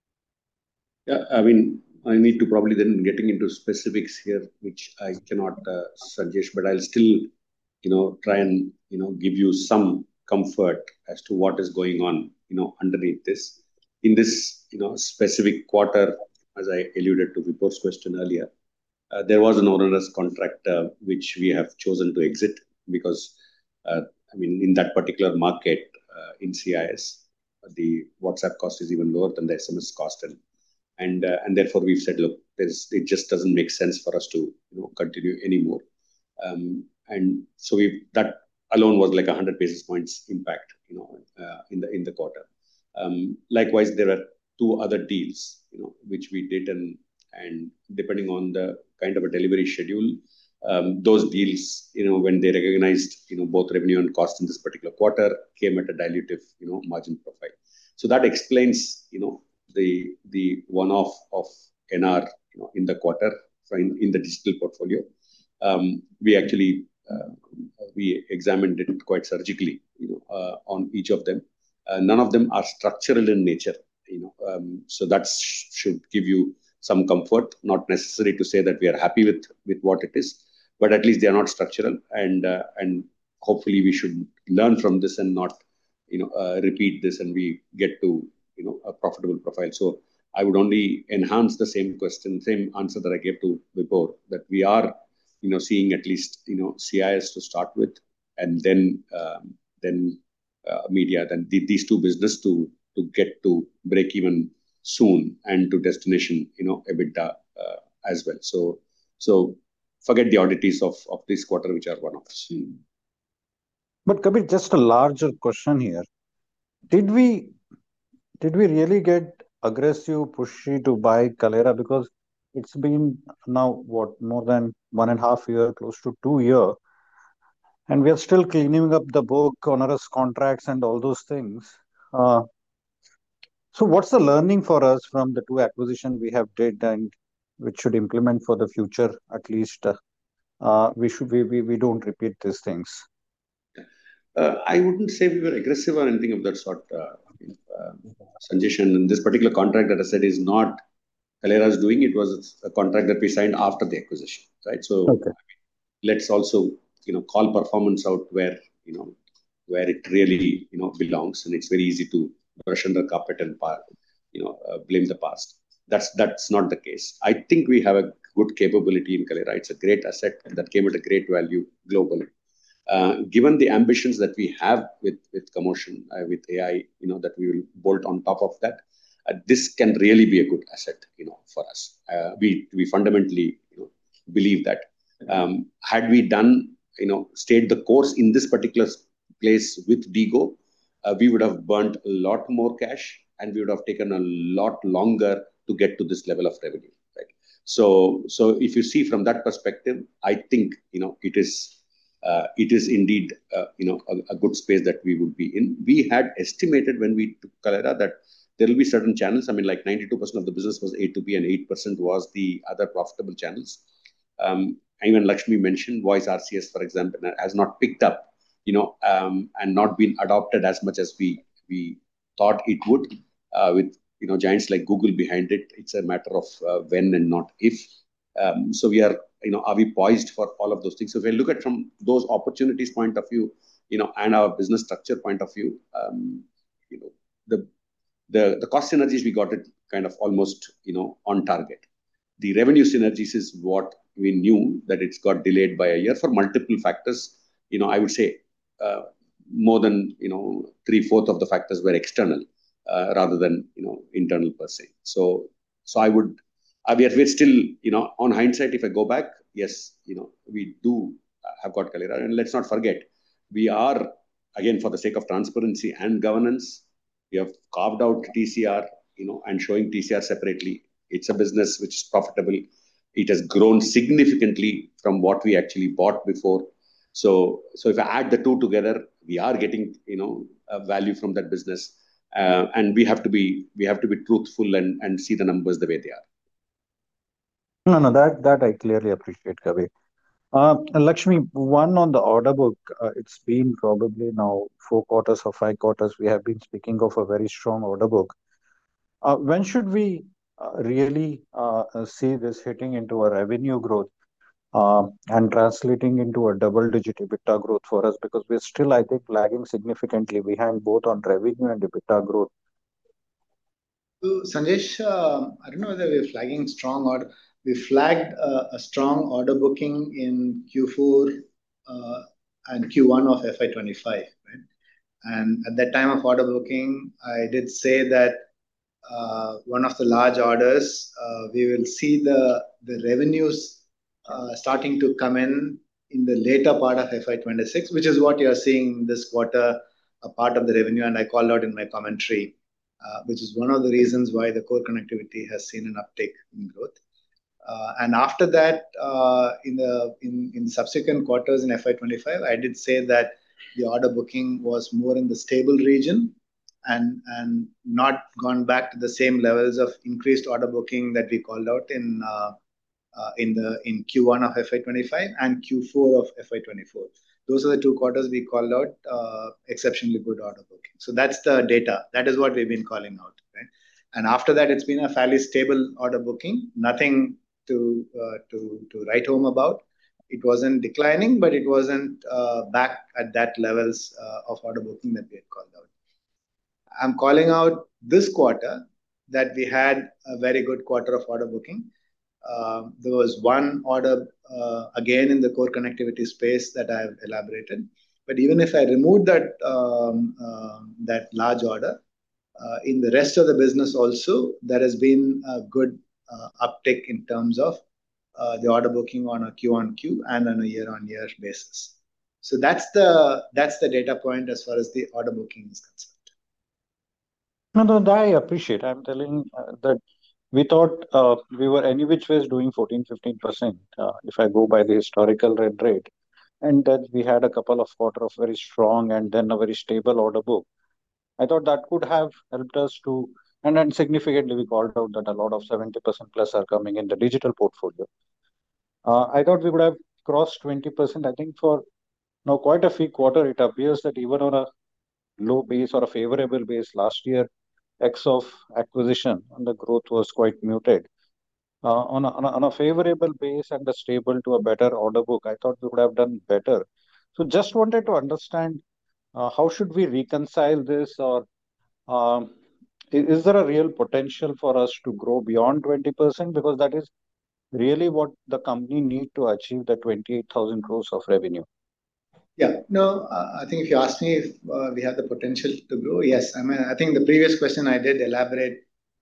Yeah, I mean, I need to probably then getting into specifics here, which I cannot uh, suggest, but I'll still, you know, try and, you know, give you some comfort as to what is going on, you know, underneath this. In this, you know, specific quarter, as I alluded to Vibhor's question earlier, uh, there was an onerous contract uh, which we have chosen to exit because, uh, I mean, in that particular market uh, in C I S, the WhatsApp cost is even lower than the S M S cost, and and uh, and therefore we've said, look, there's it just doesn't make sense for us to, you know, continue anymore. Um, and so we that alone was like a hundred basis points impact, you know, uh, in the in the quarter. Um, likewise, there were two other deals, you know, which we did, and and depending on the kind of a delivery schedule, um, those deals, you know, when they recognized, you know, both revenue and cost in this particular quarter, came at a dilutive, you know, margin profile. So that explains, you know, the the one-off of N R, you know, in the quarter in, in the digital portfolio. Um, we actually uh, we examined it quite surgically, you know, uh, on each of them. Uh, none of them are structural in nature, you know. Um, so that sh- should give you some comfort. Not necessary to say that we are happy with with what it is, but at least they are not structural, and uh, and hopefully we should learn from this and not, you know, uh, repeat this, and we get to, you know, a profitable profile. So I would only enhance the same question, same answer that I gave to Vibhor, that we are, you know, seeing at least, you know, C I S to start with, and then um, then uh, media, then the, these two business to to get to break even soon and to destination, you know, EBITDA uh, as well. So so forget the oddities of of this quarter, which are one-offs. But Kabir, just a larger question here. Did we did we really get aggressive, pushy to buy Kaleyra? Because it's been now what, more than one and a half year, close to two year, and we are still cleaning up the book, onerous contracts, and all those things. Uh, so, what's the learning for us from the two acquisitions we have did, and which should implement for the future? At least, uh, uh, we should we, we we don't repeat these things. Uh, I wouldn't say we were aggressive or anything of that sort, uh, uh, Sanjesh. And this particular contract that I said is not Kaleyra's doing. It was a contract that we signed after the acquisition, right? So Okay. let's also, you know, call performance out where, you know, where it really, you know, belongs, and it's very easy to brush under the carpet and, you know, uh, blame the past. That's that's not the case. I think we have a good capability in Kaleyra. It's a great asset that came at a great value globally. Uh, given the ambitions that we have with with Commotion, uh, with A I, you know, that we will bolt on top of that, uh, this can really be a good asset, you know, for us. Uh, we we fundamentally, you know, believe that. Um, had we done, you know, stayed the course in this particular place with DIGO, uh, we would have burnt a lot more cash, and we would have taken a lot longer to get to this level of revenue, right? So so if you see from that perspective, I think, you know, it is. Uh, it is indeed, uh, you know, a, a good space that we would be in. We had estimated when we took Kaleyra that there will be certain channels. I mean, like ninety-two percent of the business was A to B and eight percent was the other profitable channels. Um, even Lakshmi mentioned voice R C S, for example, has not picked up, you know, um, and not been adopted as much as we we thought it would. Uh, with, you know, giants like Google behind it, it's a matter of uh, when and not if. Um, so we are, you know, are we poised for all of those things? So if we look at from those opportunities point of view, you know, and our business structure point of view, um, you know, the the the cost synergies we got it kind of almost, you know, on target. The revenue synergies is what we knew that it's got delayed by a year for multiple factors. You know, I would say uh, more than, you know, three fourth of the factors were external uh, rather than, you know, internal per se. So so I would. Uh, we are we're still, you know, on hindsight, if I go back, yes, you know, we do have got Kaleyra. And let's not forget, we are, again, for the sake of transparency and governance, we have carved out T C R, you know, and showing T C R separately. It's a business which is profitable. It has grown significantly from what we actually bought before. So, so if I add the two together, we are getting, you know, a value from that business. Uh, and we have to be, we have to be truthful and, and see the numbers the way they are. No, no, that that I clearly appreciate, Kabir. Uh, Lakshmi, one on the order book, uh, it's been probably now four quarters or five quarters. We have been speaking of a very strong order book. Uh, when should we uh, really uh, uh, see this hitting into a revenue growth uh, and translating into a double-digit EBITDA growth for us? Because we're still, I think, lagging significantly behind both on revenue and EBITDA growth. So, Sanjesh, uh, I don't know whether we're flagging strong order. We flagged uh, a strong order booking in Q four uh, and Q one of F Y twenty-five, right? And at that time of order booking, I did say that uh, one of the large orders, uh, we will see the the revenues uh, starting to come in in the later part of F Y twenty-six, which is what you are seeing this quarter, a part of the revenue, and I called out in my commentary, uh, which is one of the reasons why the core connectivity has seen an uptick in growth. Uh, and after that, uh, in the in, in subsequent quarters in F Y twenty-five, I did say that the order booking was more in the stable region and and not gone back to the same levels of increased order booking that we called out in uh, uh, in the in Q one of F Y twenty-five and Q four of F Y twenty-four. Those are the two quarters we called out uh, exceptionally good order booking. So that's the data. That is what we've been calling out, right? And after that, it's been a fairly stable order booking. Nothing to uh, to to write home about. It wasn't declining, but it wasn't uh, back at that levels uh, of order booking that we had called out. I'm calling out this quarter that we had a very good quarter of order booking. Uh, there was one order, uh, again, in the core connectivity space that I have elaborated. But even if I remove that, um, uh, that large order, uh, in the rest of the business also, there has been a good uh, uptick in terms of uh, the order booking on a Q-on-Q and on a year-on-year basis. So that's the that's the data point as far as the order booking is concerned. No, no, that I appreciate. I'm telling uh, that we thought uh, we were any which ways doing fourteen, fifteen percent uh, if I go by the historical run rate. And then we had a couple of quarter of very strong and then a very stable order book. I thought that could have helped us to, and then significantly we called out that a lot of seventy percent plus are coming in the digital portfolio. Uh, I thought we would have crossed twenty percent. I think for now quite a few quarter, it appears that even on a low base or a favorable base last year, X of acquisition, and the growth was quite muted. Uh, on, a, on, a, on a favorable base and a stable to a better order book, I thought we would have done better. So just wanted to understand uh, how should we reconcile this, or um, is, is there a real potential for us to grow beyond twenty percent? Because that is really what the company need to achieve the twenty-eight thousand crores of revenue. Yeah, no, uh, I think if you ask me if uh, we have the potential to grow, yes. I mean, I think the previous question I did elaborate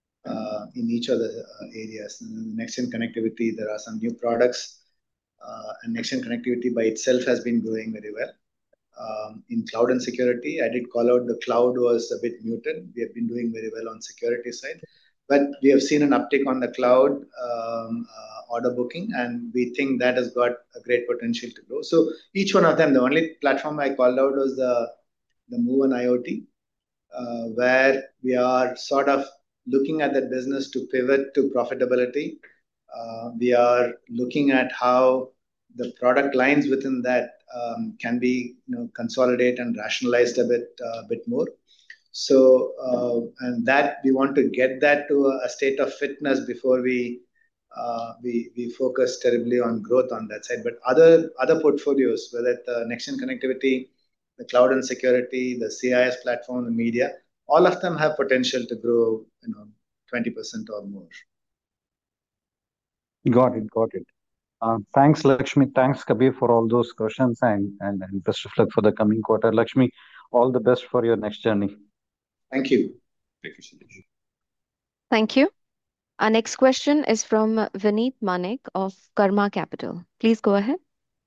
uh, in each of the uh, areas. In next-gen connectivity, there are some new products, uh, and next-gen connectivity by itself has been growing very well. Um, in cloud and security, I did call out the cloud was a bit muted. We have been doing very well on security side, but we have seen an uptick on the cloud um, uh, order booking, and we think that has got a great potential to grow. So each one of them, the only platform I called out was the the Move and IoT, uh, where we are sort of looking at that business to pivot to profitability. Uh, we are looking at how the product lines within that um, can be, you know, consolidated and rationalized a bit, uh, bit more. So, uh, and that we want to get that to a, a state of fitness before we uh, we we focus terribly on growth on that side. But other other portfolios, whether it's the next-gen connectivity, the cloud and security, the C I S platform, the media, all of them have potential to grow, you know, twenty percent or more. Got it, got it. Uh, thanks, Lakshmi. Thanks, Kabir, for all those questions, and, and, and best of luck for the coming quarter. Lakshmi, all the best for your next journey. Thank you. Thank you, Shailesh. Thank you. Our next question is from Vineet Manek of Karma Capital. Please go ahead.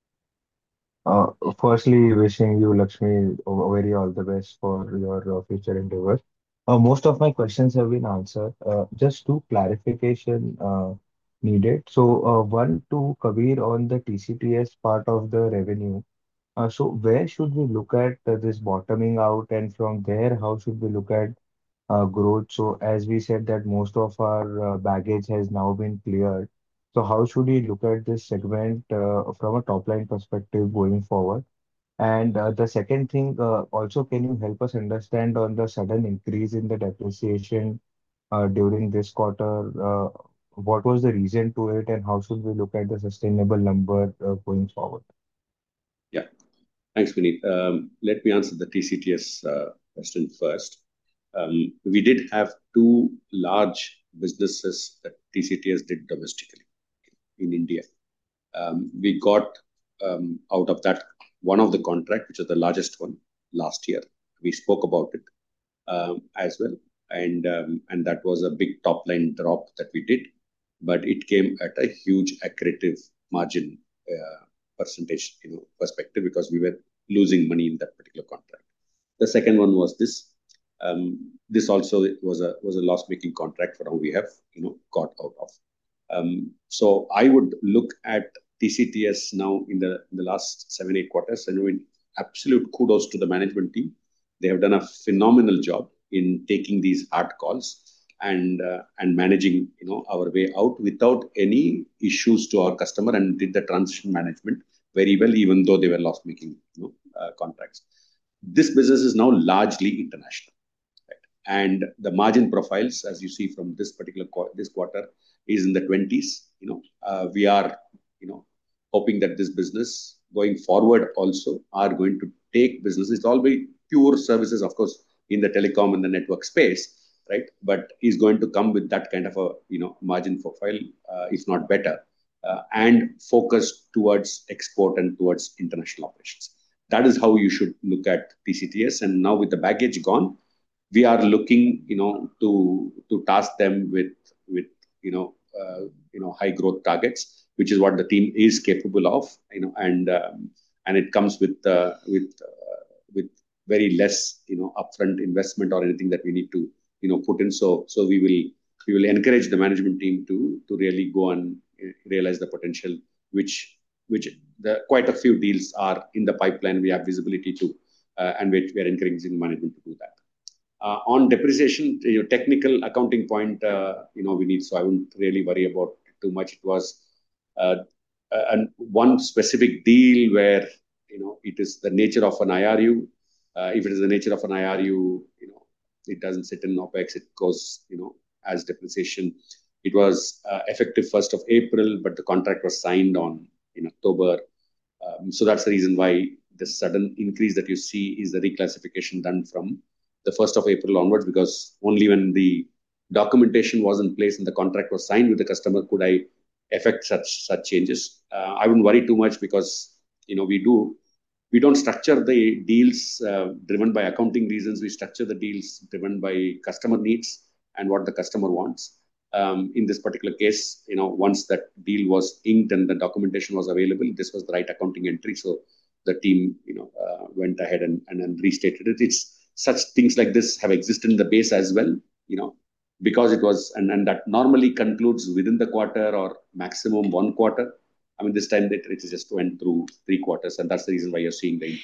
Uh, firstly, wishing you, Lakshmi, a very all the best for your uh, future endeavors. Uh, most of my questions have been answered. Uh, just two clarification uh, needed. So, uh, one to Kabir on the T C T S part of the revenue. Uh, so, where should we look at uh, this bottoming out, and from there, how should we look at uh, growth? So, as we said that most of our uh, baggage has now been cleared. So, how should we look at this segment uh, from a top line perspective going forward? And uh, the second thing, uh, also, can you help us understand on the sudden increase in the depreciation uh, during this quarter? Uh, what was the reason to it, and how should we look at the sustainable number uh, going forward? Yeah, thanks, Vineet. Um, let me answer the T C T S uh, question first. Um, we did have two large businesses that T C T S did domestically in India. Um, we got um, out of that one of the contract, which is the largest one last year. We spoke about it um, as well, and um, and that was a big top line drop that we did, but it came at a huge accretive margin uh, percentage, you know, perspective, because we were losing money in that particular contract. The second one was this. Um, this also was a was a loss making contract for how we have, you know, got out of. Um, so I would look at T C T S now in the in the last seven eight quarters, and I mean, absolute kudos to the management team. They have done a phenomenal job in taking these hard calls and uh, and managing, you know, our way out without any issues to our customer, and did the transition management very well, even though they were loss making, you know, uh, contracts. This business is now largely international. And the margin profiles, as you see from this particular qu this quarter, is in the twenties. You know, uh, we are, you know, hoping that this business going forward also are going to take business. It's all very pure services, of course, in the telecom and the network space. right? But is going to come with that kind of a, you know, margin profile, uh, if not better, uh, and focus towards export and towards international operations. That is how you should look at T C T S. And now with the baggage gone, we are looking, you know, to to task them with with you know uh, you know high growth targets, which is what the team is capable of, you know, and um, and it comes with uh, with uh, with very less, you know, upfront investment or anything that we need to, you know, put in. So so we will we will encourage the management team to to really go and realize the potential, which which the quite a few deals are in the pipeline. We have visibility to, uh, and we, we are encouraging management to do that. Uh, on depreciation, you know, technical accounting point, uh, you know, we need, so I wouldn't really worry about it too much. It was uh, and one specific deal where, you know, it is the nature of an I R U. Uh, if it is the nature of an I R U, you know, it doesn't sit in OpEx, it goes, you know, as depreciation. It was uh, effective first of April, but the contract was signed on in October. Um, so that's the reason why the sudden increase that you see is the reclassification done from the first of April onwards, because only when the documentation was in place and the contract was signed with the customer could I affect such such changes. Uh, I wouldn't worry too much because, you know, we do we don't structure the deals uh, driven by accounting reasons. We structure the deals driven by customer needs and what the customer wants. Um, in this particular case, you know, once that deal was inked and the documentation was available, this was the right accounting entry. So the team, you know, uh, went ahead and, and, and restated it. It's such things like this have existed in the base as well, you know, because it was, and, and that normally concludes within the quarter or maximum one quarter. I mean, this time it, it just went through three quarters, and that's the reason why you're seeing the impact.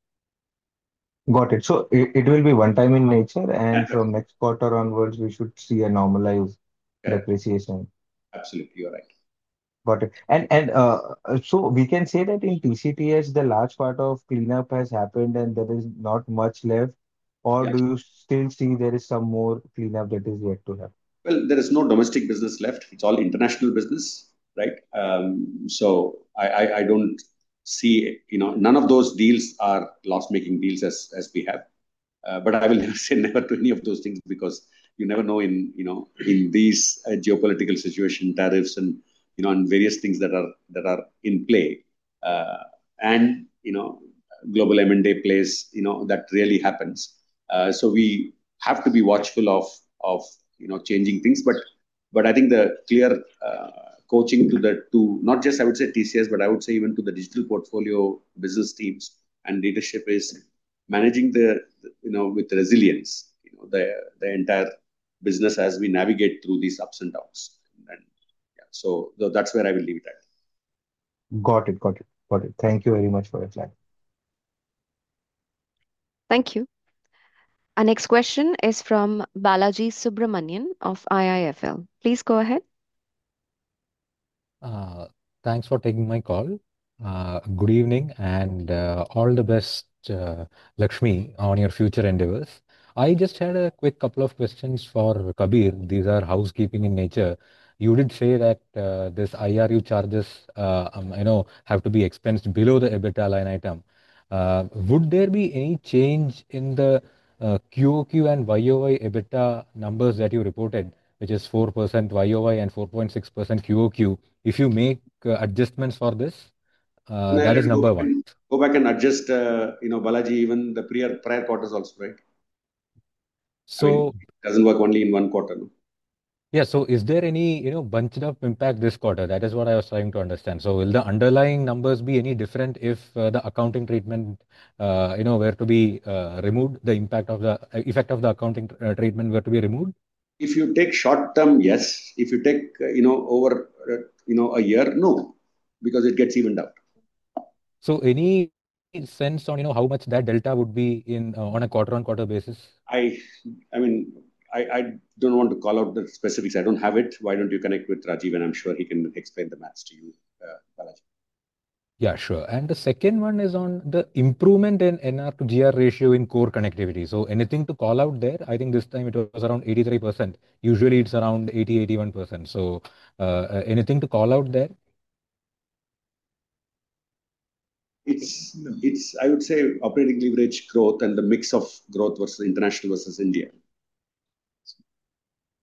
Got it. So it, it will be one time in nature, and from next quarter onwards, we should see a normalized Yeah. depreciation. Absolutely, you're right. Got it. And and uh, so we can say that in T C T S, the large part of cleanup has happened, and there is not much left, or Yeah. do you still see there is some more cleanup that is yet to happen? Well, there is no domestic business left. It's all international business, right? Um, so I, I, I don't see, you know, none of those deals are loss-making deals as as we have. Uh, but I will never say never to any of those things, because you never know in, you know, in these uh, geopolitical situation, tariffs and, you know, and various things that are that are in play, uh, and, you know, global M and A plays, you know, that really happens. Uh, so we have to be watchful of of you know changing things, but but I think the clear uh, coaching to the to not just I would say T C S, but I would say even to the digital portfolio business teams and leadership is managing the, you know, with resilience, you know, the the entire business as we navigate through these ups and downs. And yeah, so that's where I will leave it at. Got it. Got it. Got it. Thank you very much for your time. Thank you. Our next question is from Balaji Subramanian of I I F L. Please go ahead. Uh, thanks for taking my call. Uh, good evening and uh, all the best, uh, Lakshmi, on your future endeavors. I just had a quick couple of questions for Kabir. These are housekeeping in nature. You did say that uh, this I R U charges, uh, um, you know, have to be expensed below the EBITDA line item. Uh, would there be any change in the uh, Q O Q and Y O Y EBITDA numbers that you reported, which is four percent Y O Y and four point six percent Q O Q? If you make uh, adjustments for this, uh, No, that is go number back one. and- Go back and adjust, uh, you know, Balaji, even the prior prior quarters also, right? I mean, So, it doesn't work only in one quarter. No? yeah, so is there any, you know, bunched up impact this quarter? That is what I was trying to understand. So will the underlying numbers be any different if uh, the accounting treatment, uh, you know, were to be uh, removed, the impact of the uh, effect of the accounting uh, treatment were to be removed? If you take short term, yes. If you take, uh, you know, over, uh, you know, a year, no, because it gets evened out. So any sense on, you know, how much that delta would be in uh, on a quarter on quarter basis? I, I mean, I, I don't want to call out the specifics. I don't have it. Why don't you connect with Rajiv, and I'm sure he can explain the maths to you, uh, Balaji. Yeah, sure. And the second one is on the improvement in N R to G R ratio in core connectivity. So anything to call out there? I think this time it was around eighty-three percent. Usually it's around eighty, eighty-one percent. So uh, anything to call out there? It's, it's, I would say, operating leverage growth and the mix of growth versus international versus India.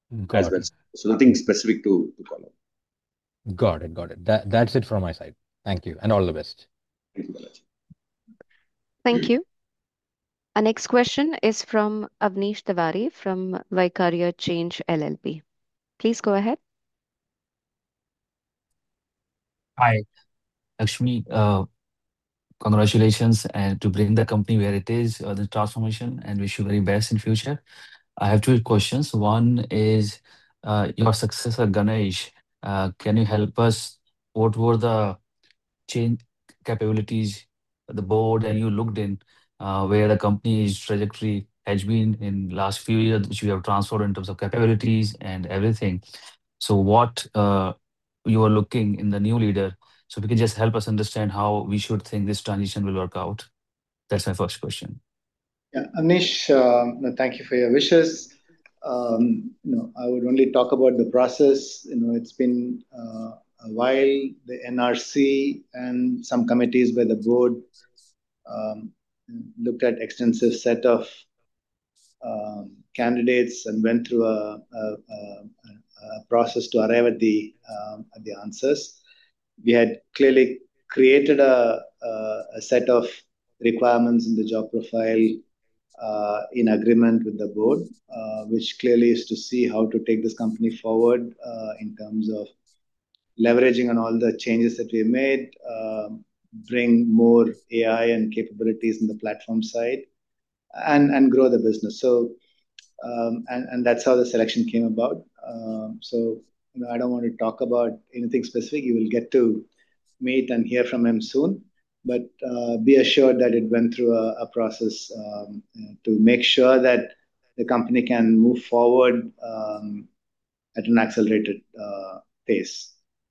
as Got well. it. So nothing specific to, to call out. Got it. Got it. That, that's it from my side. Thank you, and all the best. Thank you, Balaji. Thank you. Our next question is from Avnish Tiwari from Vicaria Change L L P. Please go ahead. Hi, Lakshmi. Uh, congratulations and to bring the company where it is, uh, the transformation, and wish you very best in future. I have two questions. One is uh, your successor Ganesh. Uh, can you help us? What were the change capabilities the board and you looked in, uh, where the company's trajectory has been in last few years, which we have transferred in terms of capabilities and everything. So what uh, you are looking in the new leader? So if you can just help us understand how we should think this transition will work out. That's my first question. Yeah, Anish, um, no, thank you for your wishes. Um, you know, I would only talk about the process. You know, it's been uh, a while. The N R C and some committees by the board um, looked at extensive set of um, candidates and went through a, a, a, a process to arrive at the um, at the answers. We had clearly created a, a, a set of requirements in the job profile uh, in agreement with the board, uh, which clearly is to see how to take this company forward uh, in terms of leveraging on all the changes that we made, uh, bring more A I and capabilities in the platform side, and and grow the business. So, um, and and that's how the selection came about. Um, so, you know, I don't want to talk about anything specific. You will get to meet and hear from him soon. But uh, be assured that it went through a, a process um, to make sure that the company can move forward um, at an accelerated uh, pace.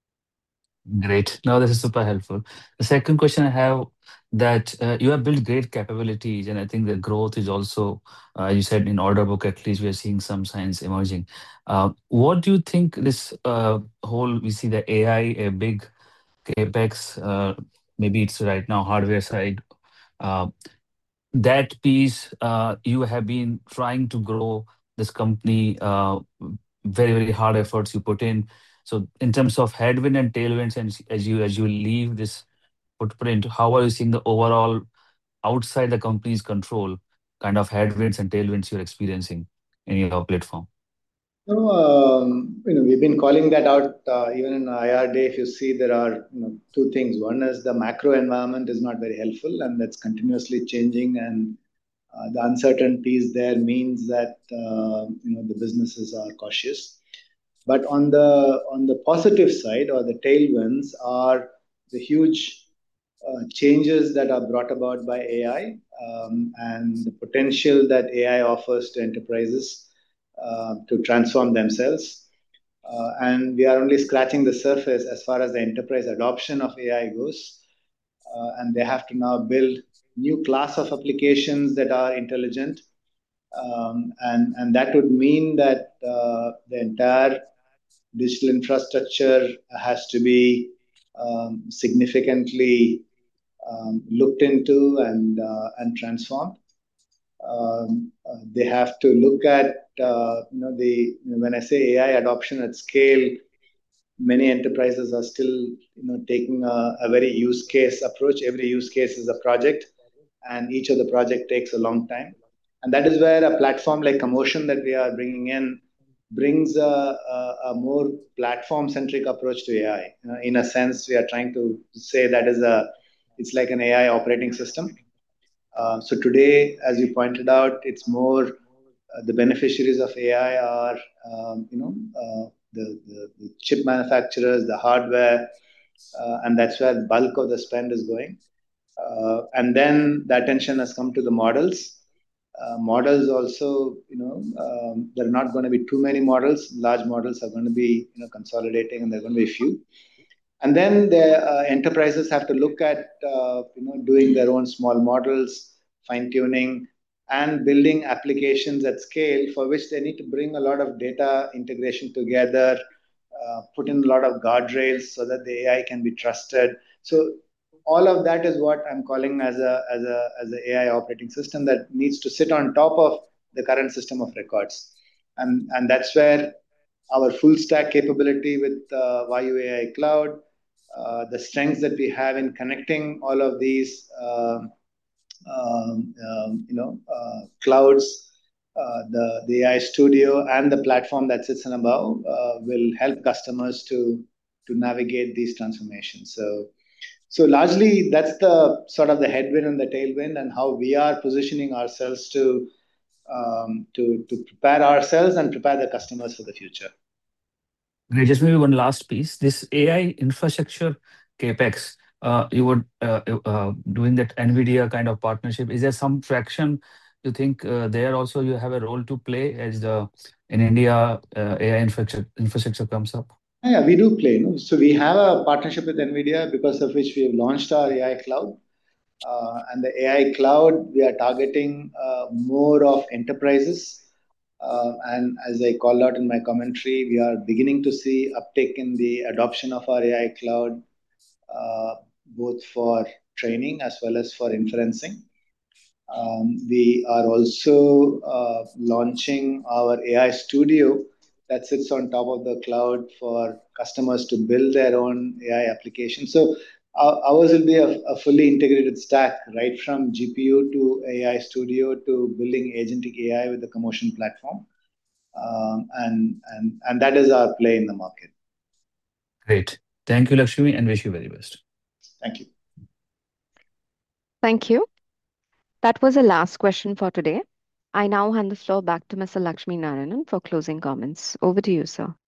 Great. No, this is super helpful. The second question I have that uh, you have built great capabilities, and I think the growth is also, uh, you said in order book, at least we are seeing some signs emerging. Uh, what do you think this uh, whole, we see the A I, a big capex, uh, maybe it's right now hardware side, uh, that piece, uh, you have been trying to grow this company, uh, very, very hard efforts you put in. So in terms of headwind and tailwinds, and as you as you leave this footprint, how are you seeing the overall outside the company's control kind of headwinds and tailwinds you're experiencing in your platform? No, um, you know, we've been calling that out uh, even in I R Day. If you see, there are you know, two things. One is the macro environment is not very helpful, and that's continuously changing. And uh, the uncertainties there means that uh, you know the businesses are cautious. But on the on the positive side, or the tailwinds, are the huge uh, changes that are brought about by A I um, and the potential that A I offers to enterprises uh, to transform themselves. Uh, and we are only scratching the surface as far as the enterprise adoption of A I goes. Uh, and they have to now build new class of applications that are intelligent. Um, and, and that would mean that uh, the entire digital infrastructure has to be um, significantly um, looked into and, uh, and transformed. Um, uh, they have to look at, uh, you know, the, when I say A I adoption at scale, many enterprises are still, you know, taking a, a very use case approach. Every use case is a project, and each of the project takes a long time. And that is where a platform like Commotion that we are bringing in brings a, a, a more platform-centric approach to A I. You know, in a sense, we are trying to say that is a, it's like an A I operating system. Uh, so today, as you pointed out, it's more uh, the beneficiaries of A I are, um, you know, uh, the, the, the chip manufacturers, the hardware, uh, and that's where the bulk of the spend is going. Uh, and then the attention has come to the models. Uh, models also, you know, um, there are not going to be too many models. Large models are going to be, you know, consolidating, and there are going to be few. And then the uh, enterprises have to look at, uh, you know, doing their own small models, fine tuning, and building applications at scale, for which they need to bring a lot of data integration together, uh, put in a lot of guardrails so that the A I can be trusted. So all of that is what I'm calling as a as a as an A I operating system that needs to sit on top of the current system of records, and and that's where our full stack capability with uh, Vayu A I Cloud, uh, the strengths that we have in connecting all of these uh, um, um, you know uh, clouds, uh, the the A I Studio and the platform that sits in above uh, will help customers to to navigate these transformations. So. So largely, that's the sort of the headwind and the tailwind, and how we are positioning ourselves to um, to to prepare ourselves and prepare the customers for the future. Great. Just maybe one last piece. This A I infrastructure capex, uh, you were uh, uh, doing that NVIDIA kind of partnership. Is there some traction you think uh, there also you have a role to play as the in India uh, A I infrastructure infrastructure comes up? Yeah, we do play. No? So we have a partnership with NVIDIA, because of which we have launched our A I cloud. Uh, and the A I cloud, we are targeting uh, more of enterprises. Uh, and as I called out in my commentary, we are beginning to see uptake in the adoption of our A I cloud, uh, both for training as well as for inferencing. Um, we are also uh, launching our A I Studio that sits on top of the cloud for customers to build their own A I application. So uh, ours will be a, a fully integrated stack, right from G P U to A I Studio to building agentic A I with the Commotion platform. Um, and, and, and that is our play in the market. Great. Thank you, Lakshmi, and wish you very best. Thank you. Thank you. That was the last question for today. I now hand the floor back to Mister Lakshmi Narayanan for closing comments. Over to you, sir.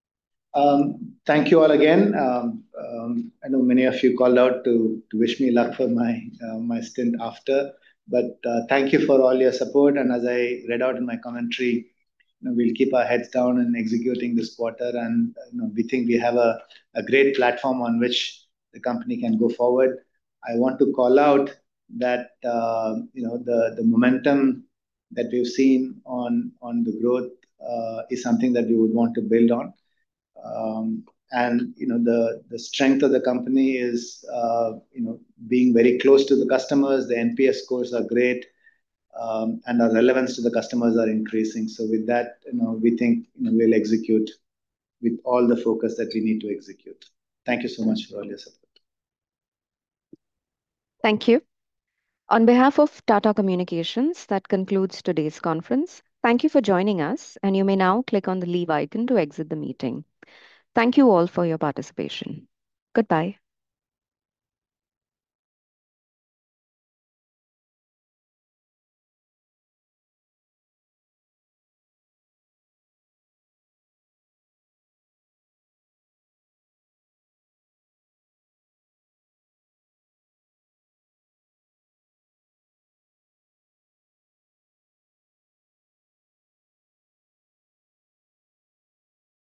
Um, thank you all again. Um, um, I know many of you called out to, to wish me luck for my uh, my stint after, but uh, thank you for all your support. And as I read out in my commentary, you know, we'll keep our heads down in executing this quarter, and you know, we think we have a, a great platform on which the company can go forward. I want to call out that uh, you know the the momentum that we've seen on on the growth uh, is something that we would want to build on. Um, and you know the the strength of the company is uh, you know being very close to the customers. The N P S scores are great, um, and our relevance to the customers are increasing. So with that, you know we think you know we'll execute with all the focus that we need to execute. Thank you so much for all your support. Thank you. On behalf of Tata Communications, that concludes today's conference. Thank you for joining us, and you may now click on the leave icon to exit the meeting. Thank you all for your participation. Goodbye.